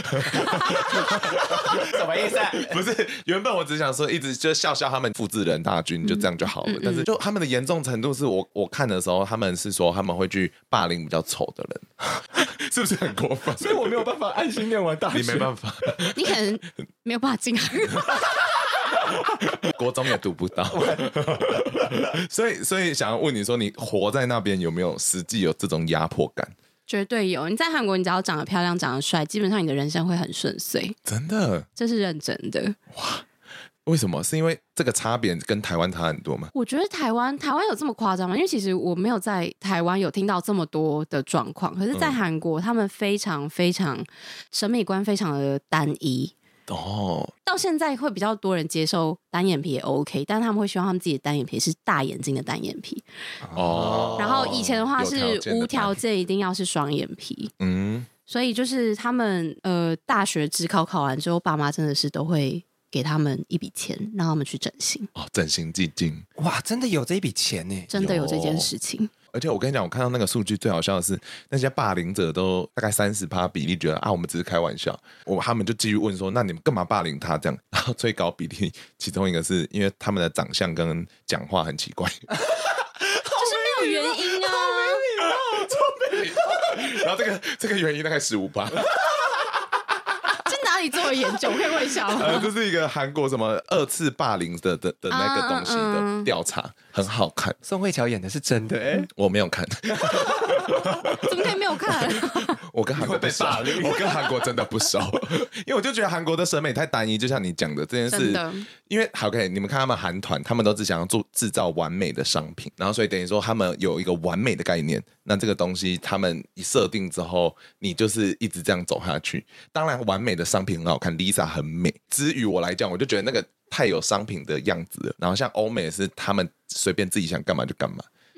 什么意思？ 不是，原本我只想说，一直就笑笑他们复制人大军，就这样就好了。但是就他们的严重程度是我我看的时候，他们是说他们会去霸凌比较丑的人，是不是很过分？ 所以我没有办法安心念完大学。 你没办法， 你可能没有办法进来。 国中也读不到。所以所以想要问你说，你活在那边有没有实际有这种压迫感？ 绝对有。你在韩国，你只要长得漂亮、长得帅，基本上你的人生会很顺遂， 真的？ 这是认真的。 为什么？是因为这个差别跟台湾差很多吗？ 我觉得台湾台湾有这么夸张吗？因为其实我没有在台湾有听到这么多的状况，可是，在韩国、他们非常非常审美观非常的单一。 哦， 到现在会比较多人接受单眼皮也 OK， 但是他们会希望他们自己的单眼皮是大眼睛的单眼皮。 哦， 然后以前的话是无条件， 件一定要是双眼皮。 嗯， 所以就是他们呃大学指考考完之后，爸妈真的是都会给他们一笔钱，让他们去整形。 哦，整形基金。 哇，真的有这一笔钱呢！ 真的有这件事情。 而且我跟你讲，我看到那个数据最好笑的是，那些霸凌者都大概三十趴比例觉得啊，我们只是开玩笑。我他们就继续问说，那你们干嘛霸凌他这样？然后最高比例，其中一个是因为他们的长相跟讲话很奇怪， 就是没有原因啊。 然后这个这个原因大概十五趴。 在哪里做的研究？可以问一下吗？ 呃，这是一个韩国什么二次霸凌的的的那个东西的调查，很好看。 宋慧乔演的是真的哎， 我没有看， 怎么可以没有看？ 我跟韩国不熟，我跟韩国真的不熟，因为我就觉得韩国的审美太单一，就像你讲的这件事真的。 因为好 OK， 你们看他们韩团，他们都只想要做制造完美的商品，然后所以等于说他们有一个完美的概念，那这个东西他们一设定之后，你就是一直这样走下去。当然，完美的商品很好看 ，Lisa 很美。至于我来讲，我就觉得那个太有商品的样子了。然后像欧美是他们随便自己想干嘛就干嘛。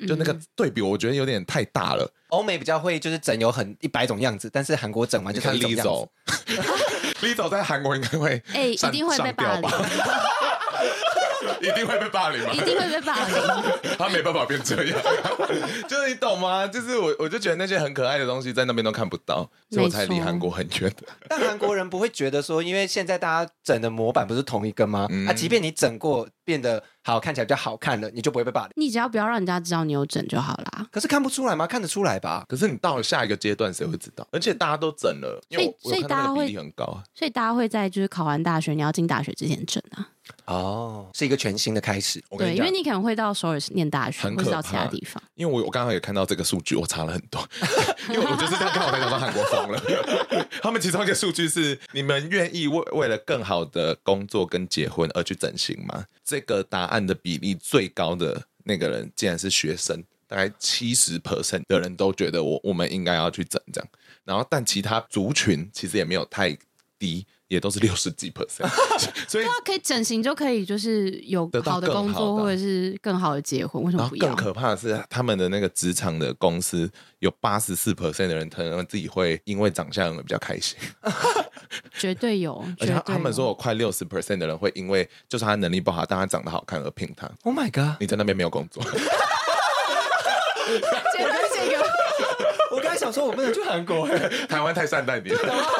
就那个对比，我觉得有点太大了。 欧美比较会就是整有很一百种样子，但是韩国整完就看一种样子。 Lizzo 在韩国应该会哎、欸，一定会被霸凌。 一定会被霸凌吗？ 一定会被霸凌。 他没办法变这样，就是你懂吗？就是我，我就觉得那些很可爱的东西在那边都看不到，所以我才离韩国很远的。 但韩国人不会觉得说，因为现在大家整的模板不是同一个吗？嗯、啊，即便你整过变得好看起来比较好看了，你就不会被霸凌。 你只要不要让人家知道你有整就好啦。 可是看不出来吗？看得出来吧？ 可是你到了下一个阶段，谁会知道？而且大家都整了，因为我看那个比例很高啊。 所以大家会在就是考完大学，你要进大学之前整啊。 哦，是一个全新的开始。 对，因为你可能会到首尔念大学， 很可怕， 或者到其他地方。 因为我我刚刚也看到这个数据，我查了很多，因为我就是这样看我才想到韩国疯了。他们其中一个数据是：你们愿意为为了更好的工作跟结婚而去整形吗？这个答案的比例最高的那个人，竟然是学生，大概七十 percent 的人都觉得我我们应该要去整这样。然后，但其他族群其实也没有太低。也都是六十几 percent， 所以对啊，可以整形就可以就是有好的工作，或者是更好的结婚，为什么不要？ 更可怕的是，他们的那个职场的公司有八十四 percent 的人，可能自己会因为长相比较开心， 绝对有。 而且他们说有快六十 percent 的人会因为就是他能力不好，但他长得好看而聘他。 Oh my god！ 你在那边没有工作。 结论这个， 我刚才想说，我不能去韩国， 台湾太善待你了。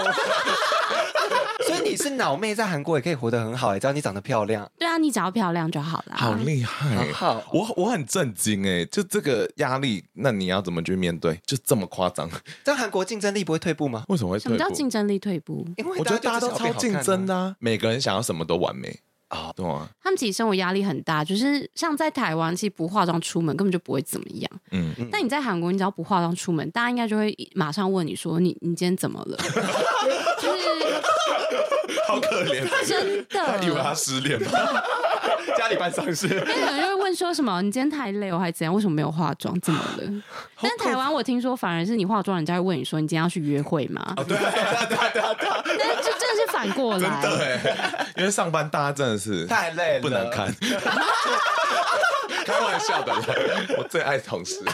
所以你是脑妹，在韩国也可以活得很好，只要你长得漂亮。 对啊，你只要漂亮就好了。 好厉害， 好， 我我很震惊哎，就这个压力，那你要怎么去面对？就这么夸张？ 在韩国竞争力不会退步吗？ 为什么会退步？ 什么叫竞争力退步？ 因为我觉得大家都超竞争的啊，每个人想要什么都完美。啊、哦，对啊， 他们其实生活压力很大，就是像在台湾，其实不化妆出门根本就不会怎么样。嗯，但你在韩国，你只要不化妆出门，大家应该就会马上问你说：“你你今天怎么了？”就是好可怜， 真的， 他以为他失恋吗？ 家里办丧事， 那有人就会问说什么：“你今天太累，我还怎样？为什么没有化妆？怎么了？”但台湾我听说，反而是你化妆，人家会问你说：“你今天要去约会吗？” 哦，对对对对对。 但是这真的是反过来， 真的哎，因为上班大家真的是太累了， 不能看。开玩笑的啦，我最爱同事。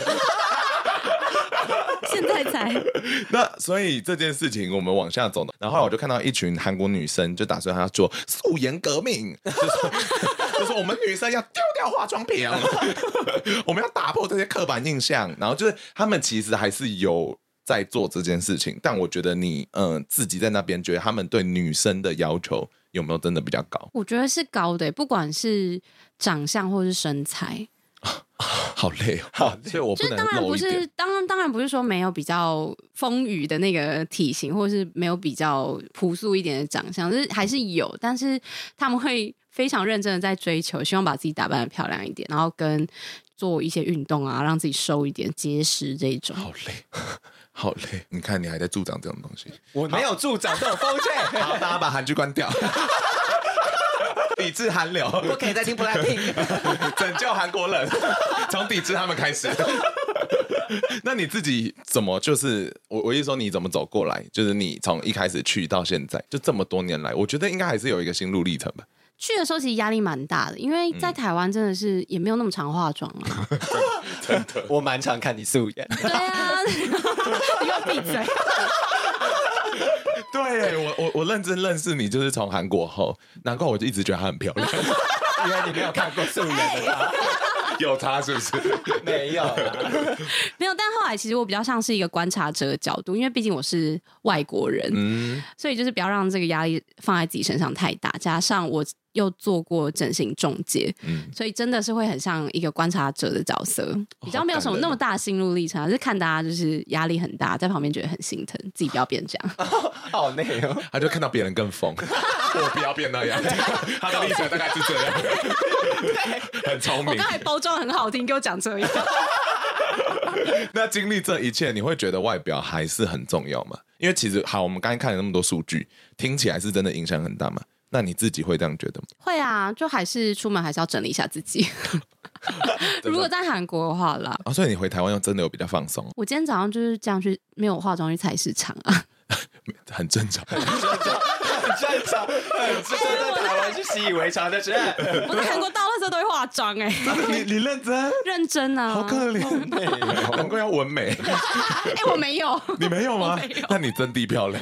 现在才那所以这件事情我们往下走，然后后来我就看到一群韩国女生就打算要做素颜革命，就说就说我们女生要丢掉化妆品，我们要打破这些刻板印象，然后就是他们其实还是有在做这件事情，但我觉得你嗯、呃、自己在那边觉得他们对女生的要求有没有真的比较高？ 我觉得是高的，不管是长相或是身材。 好累哦，所以我不能就是当然不是，当然当然不是说没有比较丰腴的那个体型，或是没有比较朴素一点的长相，就是还是有，但是他们会非常认真的在追求，希望把自己打扮得漂亮一点，然后跟做一些运动啊，让自己瘦一点、结实这一种。 好累。好累，你看你还在助长这种东西， 我没有助长这种风气。 好，大家把韩剧关掉。抵制韩流， 不可以再听BLACKPINK， 拯救韩国人，从抵制他们开始。那你自己怎么就是我我意思说你怎么走过来？就是你从一开始去到现在，就这么多年来，我觉得应该还是有一个心路历程吧。 去的时候其实压力蛮大的，因为在台湾真的是也没有那么常化妆啊。 真的， 我蛮常看你素颜。 对啊，你给我闭嘴。 对我我我认真认识你就是从韩国后，难怪我就一直觉得她很漂亮， 因为你没有看过素颜的她。 有差是不是？ 没有没有，但后来其实我比较像是一个观察者的角度，因为毕竟我是外国人，嗯，所以就是不要让这个压力放在自己身上太大，加上我又做过整形中介，嗯，所以真的是会很像一个观察者的角色，比较没有什么那么大的心路历程，就是看大家就是压力很大，在旁边觉得很心疼，自己不要变这样。 好累哦， 他就看到别人更疯，我不要变那样，他的历程大概是这样，很聪明。 我刚才包装很好听，给我讲这样。 那经历这一切，你会觉得外表还是很重要吗？因为其实好，我们刚才看了那么多数据，听起来是真的影响很大吗？那你自己会这样觉得吗？ 会啊，就还是出门还是要整理一下自己。如果在韩国的话啦， 哦，所以你回台湾又真的有比较放松。 我今天早上就是这样去，没有化妆去菜市场啊。 很正常， 正常，很这在台湾是习以为常的事。 我在韩国到那时候都会化妆哎、 你你认真？ 认真啊， 好可怜，难怪要纹眉。 哎、我没有， 你没有吗？ 我没有那你真的漂亮。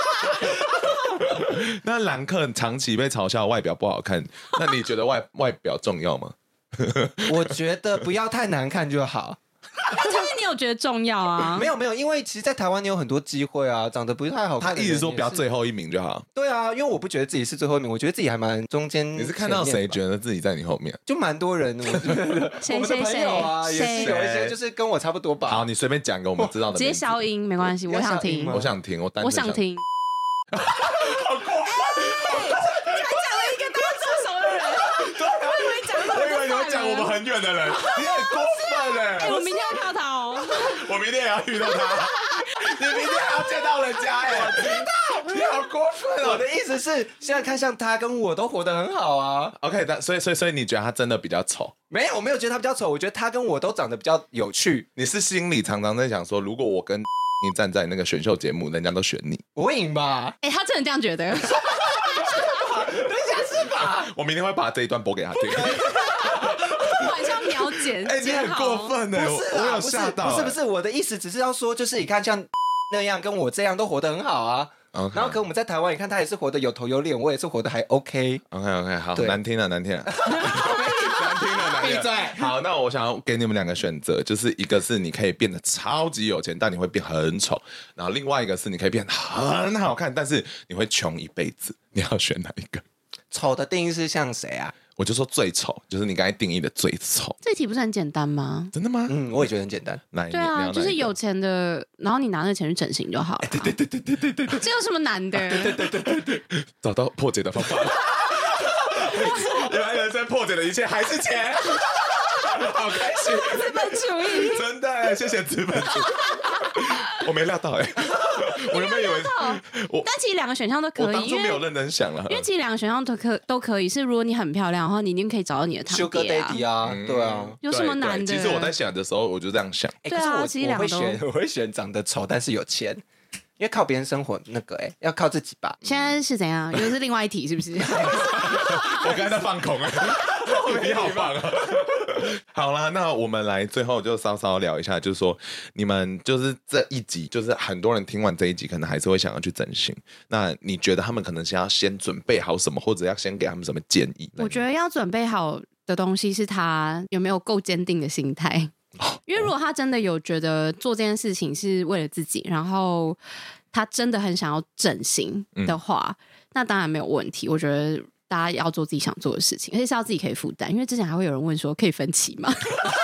那兰克长期被嘲笑外表不好看，那你觉得外外表重要吗？ 我觉得不要太难看就好。 但是你有觉得重要啊？ 没有没有，因为其实，在台湾你有很多机会啊，长得不是太好看的人。 他一直说不要最后一名就好。 对啊，因为我不觉得自己是最后一名，我觉得自己还蛮中间。 你是看到谁觉得自己在你后面？ 就蛮多人，我觉得谁我们的朋友啊，也是有一些就是跟我差不多吧。 好，你随便讲个我们知道的。 直接消音没关系，我想听， 我想听，我单我想听。好过分！才讲了一个大家这熟的人，我以为讲我以为你会讲我们很远的人，你很过分哎！ 哎，我明天要跳他哦， 我明天也要遇到他，你明天还要见到人家哎！我知道，你好过分哦！ 我的意思是，现在看像他跟我都活得很好啊。 OK， 但所以所以所以你觉得他真的比较丑？ 没有，我没有觉得他比较丑，我觉得他跟我都长得比较有趣。 你是心里常常在想说，如果我跟你站在那个选秀节目，人家都选你， 我会赢吧？ 哎，他真的这样觉得？ 等一下是吧？ 我明天会把这一段播给他听。 晚上秒剪， 哎，你很过分哎！ 不是我有吓到， 不是不是，我的意思只是要说，就是你看像那样跟我这样都活得很好啊。 Okay. 然后可我们在台湾，你看他也是活得有头有脸，我也是活得还 OK。 OK OK， 好，难听了难听了，难听了难听了。 闭嘴。 好，那我想要给你们两个选择，就是一个是你可以变得超级有钱，但你会变很丑；然后另外一个是你可以变得很好看，但是你会穷一辈子。你要选哪一个？ 丑的定义是像谁啊？ 我就说最丑，就是你刚才定义的最丑。 这题不是很简单吗？ 真的吗？ 嗯，我也觉得很简单。 来， 对啊，就是有钱的，然后你拿那钱去整形就好了。 对对对对对对对对， 这有什么难的？ 对对对对对，找到破解的方法了。原来人生破解的一切还是钱，好开心！ 资本主义， 真的，谢谢资本主义。我没料到哎、欸，我原本以为我， 但其实两个选项都可以， 我当初没有认真想了， 因为其实两个选项都可都可以。是如果你很漂亮的话，你一定可以找到你的堂爹 Sugar Daddy 啊， 嗯、 对啊， 有什么难的？ 其实我在想的时候，我就这样想。 哎、欸，可是我其实我会选，我会选长得丑但是有钱，因为靠别人生活那个哎、欸，要靠自己吧。 现在是怎样？又是另外一题是不是？ 我刚才在放空哎、欸，你好棒啊！好啦，那我们来最后就稍稍聊一下，就是说你们就是这一集，就是很多人听完这一集，可能还是会想要去整形。那你觉得他们可能先要先准备好什么，或者要先给他们什么建议？ 我觉得要准备好的东西是他有没有够坚定的心态。因为如果他真的有觉得做这件事情是为了自己，然后他真的很想要整形的话，嗯、那当然没有问题。我觉得大家要做自己想做的事情，而且是要自己可以负担。因为之前还会有人问说，可以分期吗？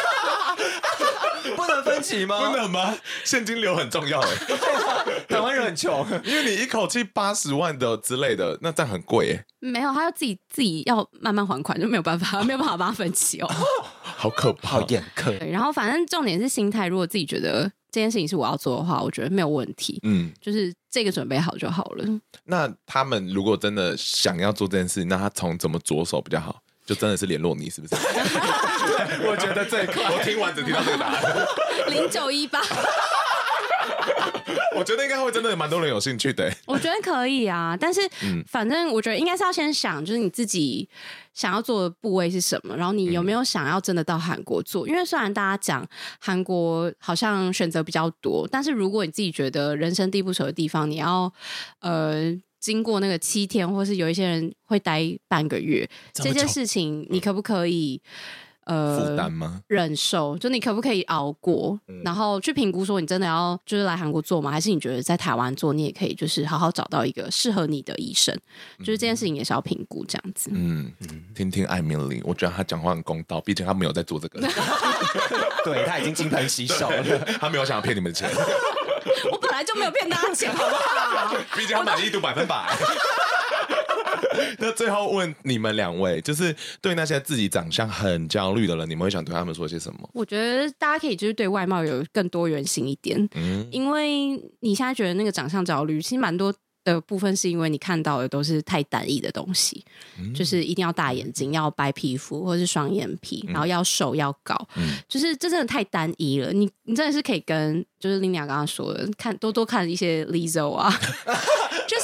不能分期吗？ 不能吗？现金流很重要哎、 欸。台湾人很穷， 因为你一口气八十万的之类的，那这样很贵哎、欸。 没有，他要自己自己要慢慢还款，就没有办法，没有办法帮他分期哦。 好可怕， 好严苛。 对，然后反正重点是心态，如果自己觉得这件事情是我要做的话，我觉得没有问题。嗯，就是这个准备好就好了。 那他们如果真的想要做这件事，那他从怎么着手比较好？就真的是联络你，是不是？ 对，我觉得最快。 我听完只听到这个答案。 零九一八。 我觉得应该会真的蛮多人有兴趣的、欸。 我觉得可以啊，但是反正我觉得应该是要先想，就是你自己想要做的部位是什么，然后你有没有想要真的到韩国做？因为虽然大家讲韩国好像选择比较多，但是如果你自己觉得人生地不熟的地方，你要呃。经过那个七天，或是有一些人会待半个月，这件事情你可不可以呃负担吗？ 忍受，就你可不可以熬过？嗯、然后去评估说你真的要就是来韩国做吗？还是你觉得在台湾做，你也可以就是好好找到一个适合你的医生？嗯、就是这件事情也是要评估这样子。嗯嗯，听听艾米丽，我觉得她讲话很公道，毕竟她没有在做这个， 对，她已经金盆洗手了， 她没有想要骗你们的钱。 我本来就没有骗大家钱，好不好？ 毕竟他满意度百分百。那最后问你们两位，就是对那些自己长相很焦虑的人，你们会想对他们说些什么？ 我觉得大家可以就是对外貌有更多元性一点，嗯，因为你现在觉得那个长相焦虑，其实蛮多的部分是因为你看到的都是太单一的东西，嗯、就是一定要大眼睛、要白皮肤或是双眼皮，然后要瘦要高，嗯、就是这真的太单一了。你你真的是可以跟就是Linia刚刚说的，看多多看一些 Lizzo 啊，就是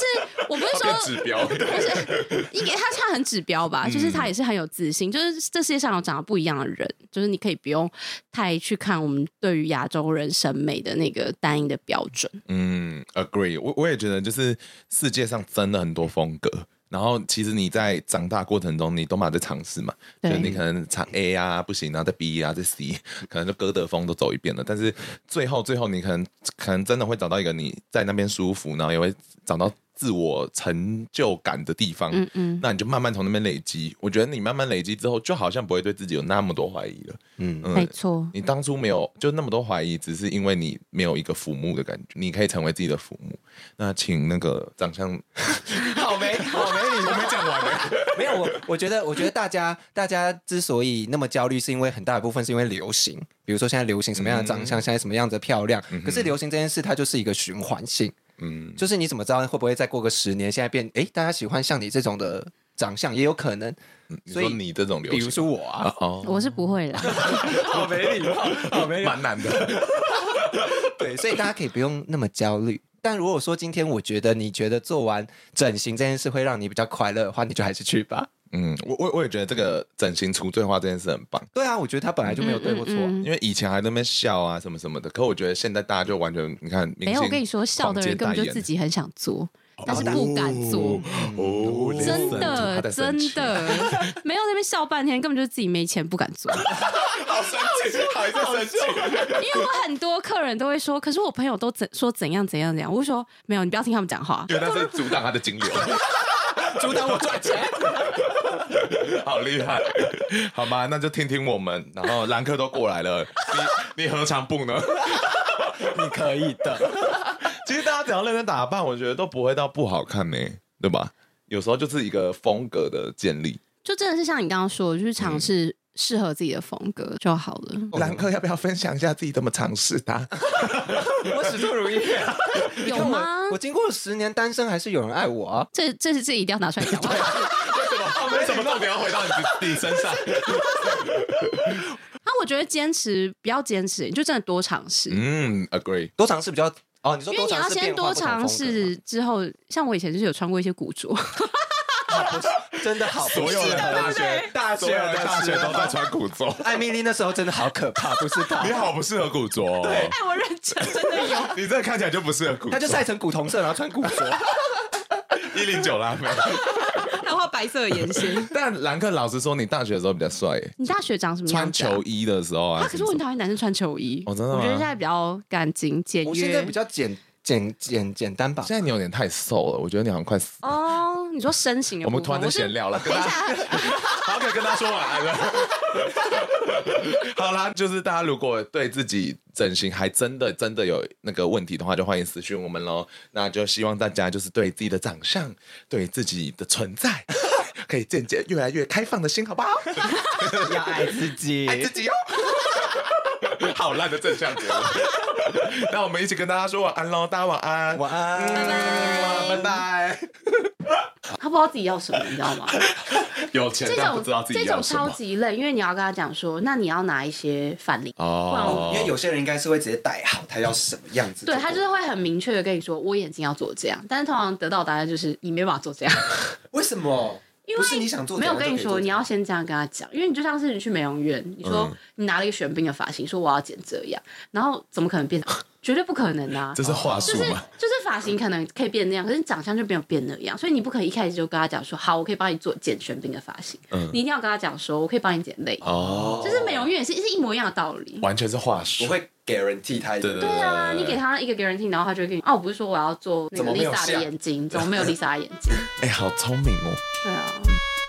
我不是说变指标， 不是，应该他他很指标吧，就是他也是很有自信，就是这世界上有长得不一样的人，就是你可以不用太去看我们对于亚洲人审美的那个单一的标准。 嗯 ，agree， 我我也觉得就是世界上真的很多风格。然后其实你在长大过程中，你都嘛在尝试嘛，就你可能唱 A 啊不行，然后再 B 啊再 C， 可能就歌德风都走一遍了。但是最后最后你可能可能真的会找到一个你在那边舒服，然后也会找到自我成就感的地方。嗯嗯，那你就慢慢从那边累积。我觉得你慢慢累积之后，就好像不会对自己有那么多怀疑了。嗯嗯， 没错。 你当初没有就那么多怀疑，只是因为你没有一个父母的感觉，你可以成为自己的父母。那请那个长相好没好没礼貌， 我没讲完呢。 没有我，我觉得，我觉得大家大家之所以那么焦虑，是因为很大一部分是因为流行，比如说现在流行什么样的长相，嗯、现在什么样子的漂亮。嗯、可是流行这件事，它就是一个循环性，嗯，就是你怎么知道会不会再过个十年，现在变哎，大家喜欢像你这种的长相，也有可能。 所以你这种流行， 比如说我啊， 哦、我是不会啦， 好没礼貌，好没礼貌， 蛮难的。 对，所以大家可以不用那么焦虑。但如果说今天我觉得你觉得做完整形这件事会让你比较快乐的话，你就还是去吧。 嗯，我我我也觉得这个整形除罪化这件事很棒。 对啊，我觉得他本来就没有对或错， 嗯嗯嗯因为以前还在那边笑啊什么什么的，可我觉得现在大家就完全，你看， 没有，我跟你说，笑的人根本就自己很想做。但是不敢做， 哦、 真的真的没有在那边笑半天，根本就是自己没钱不敢做。 好生气，还在生气。 因为我很多客人都会说，可是我朋友都怎说怎样怎样怎样，我就说没有，你不要听他们讲话， 因为那是阻挡他的金流， 阻挡我赚钱。 好厉害，好吧，那就听听我们。然后兰克都过来了，你你何尝不呢？ 你可以的。 其实大家只要认真打扮，我觉得都不会到不好看呢、欸，对吧？有时候就是一个风格的建立， 就真的是像你刚刚说的，就是尝试适合自己的风格就好了。 兰克要不要分享一下自己怎么尝试的？ 我始终如一、啊， 有吗？ 我, 我经过十年单身，还是有人爱我啊！ 这这是这一定要拿出来讲吗？ 为什么重点要回到你自己身上？ 那我觉得坚持不要坚持，你就真的多尝试。 嗯 ，agree， 多尝试比较哦。你说多尝试， 因为你要先多尝试之后，像我以前就是有穿过一些古着。 真的好， 所有的大学、大学、大学都在穿古着。 艾米丽那时候真的好可怕，不是她。 你好不适合古着、哦。 对，哎，我认真，真的有。 你这看起来就不适合古着。 她就晒成古铜色，然后穿古着。 一零九辣妹。 还画白色的眼线。 但兰克老实说，你大学的时候比较帅耶。 你大学长什么样子、啊？ 穿球衣的时候啊。 啊可是我很讨厌男生穿球衣。 哦，真的吗？ 我觉得现在比较干净简约。 我现在比较简简简简单吧。 现在你有点太瘦了，我觉得你好像快死了。 哦，你说身形的部分。 我们突然在闲聊了，跟他好，可以跟他说晚安了。好啦，就是大家如果对自己整形还真的真的有那个问题的话，就欢迎私讯我们咯。那就希望大家就是对自己的长相、对自己的存在，可以渐渐越来越开放的心，好不好？ 要爱自己， 爱自己哦。好烂的正向节目。那我们一起跟大家说晚安咯，大家晚安， 晚安， 拜拜， 拜拜。 他不知道自己要什么，你知道吗？ 有钱但不知道自己要什么， 这种超级累，因为你要跟他讲说，那你要拿一些范例哦， 因为有些人应该是会直接带好他要什么样子， 对他就是会很明确的跟你说，我眼睛要做这样，但是通常得到答案就是你没办法做这样。 为什么？ 因为不是你想做没有跟你说，你要先这样跟他讲，因为你就像是你去美容院，你说、嗯、你拿了一个玄彬的发型，说我要剪这样，然后怎么可能变？绝对不可能啊！ 这是话术吗？ 就是就是发型可能可以变那样，可是长相就没有变那样，所以你不可以一开始就跟他讲说，好，我可以帮你做剪玄彬的发型。嗯，你一定要跟他讲说，我可以帮你剪类。哦，就是美容院也是是一模一样的道理， 完全是话术。 我会 guarantee 他的。 对对对啊，你给他一个 guarantee， 然后他就会跟你，哦，我不是说我要做那个 Lisa 的眼睛，怎么没有 Lisa 的眼睛？ 哎、欸，好聪明哦。 对啊。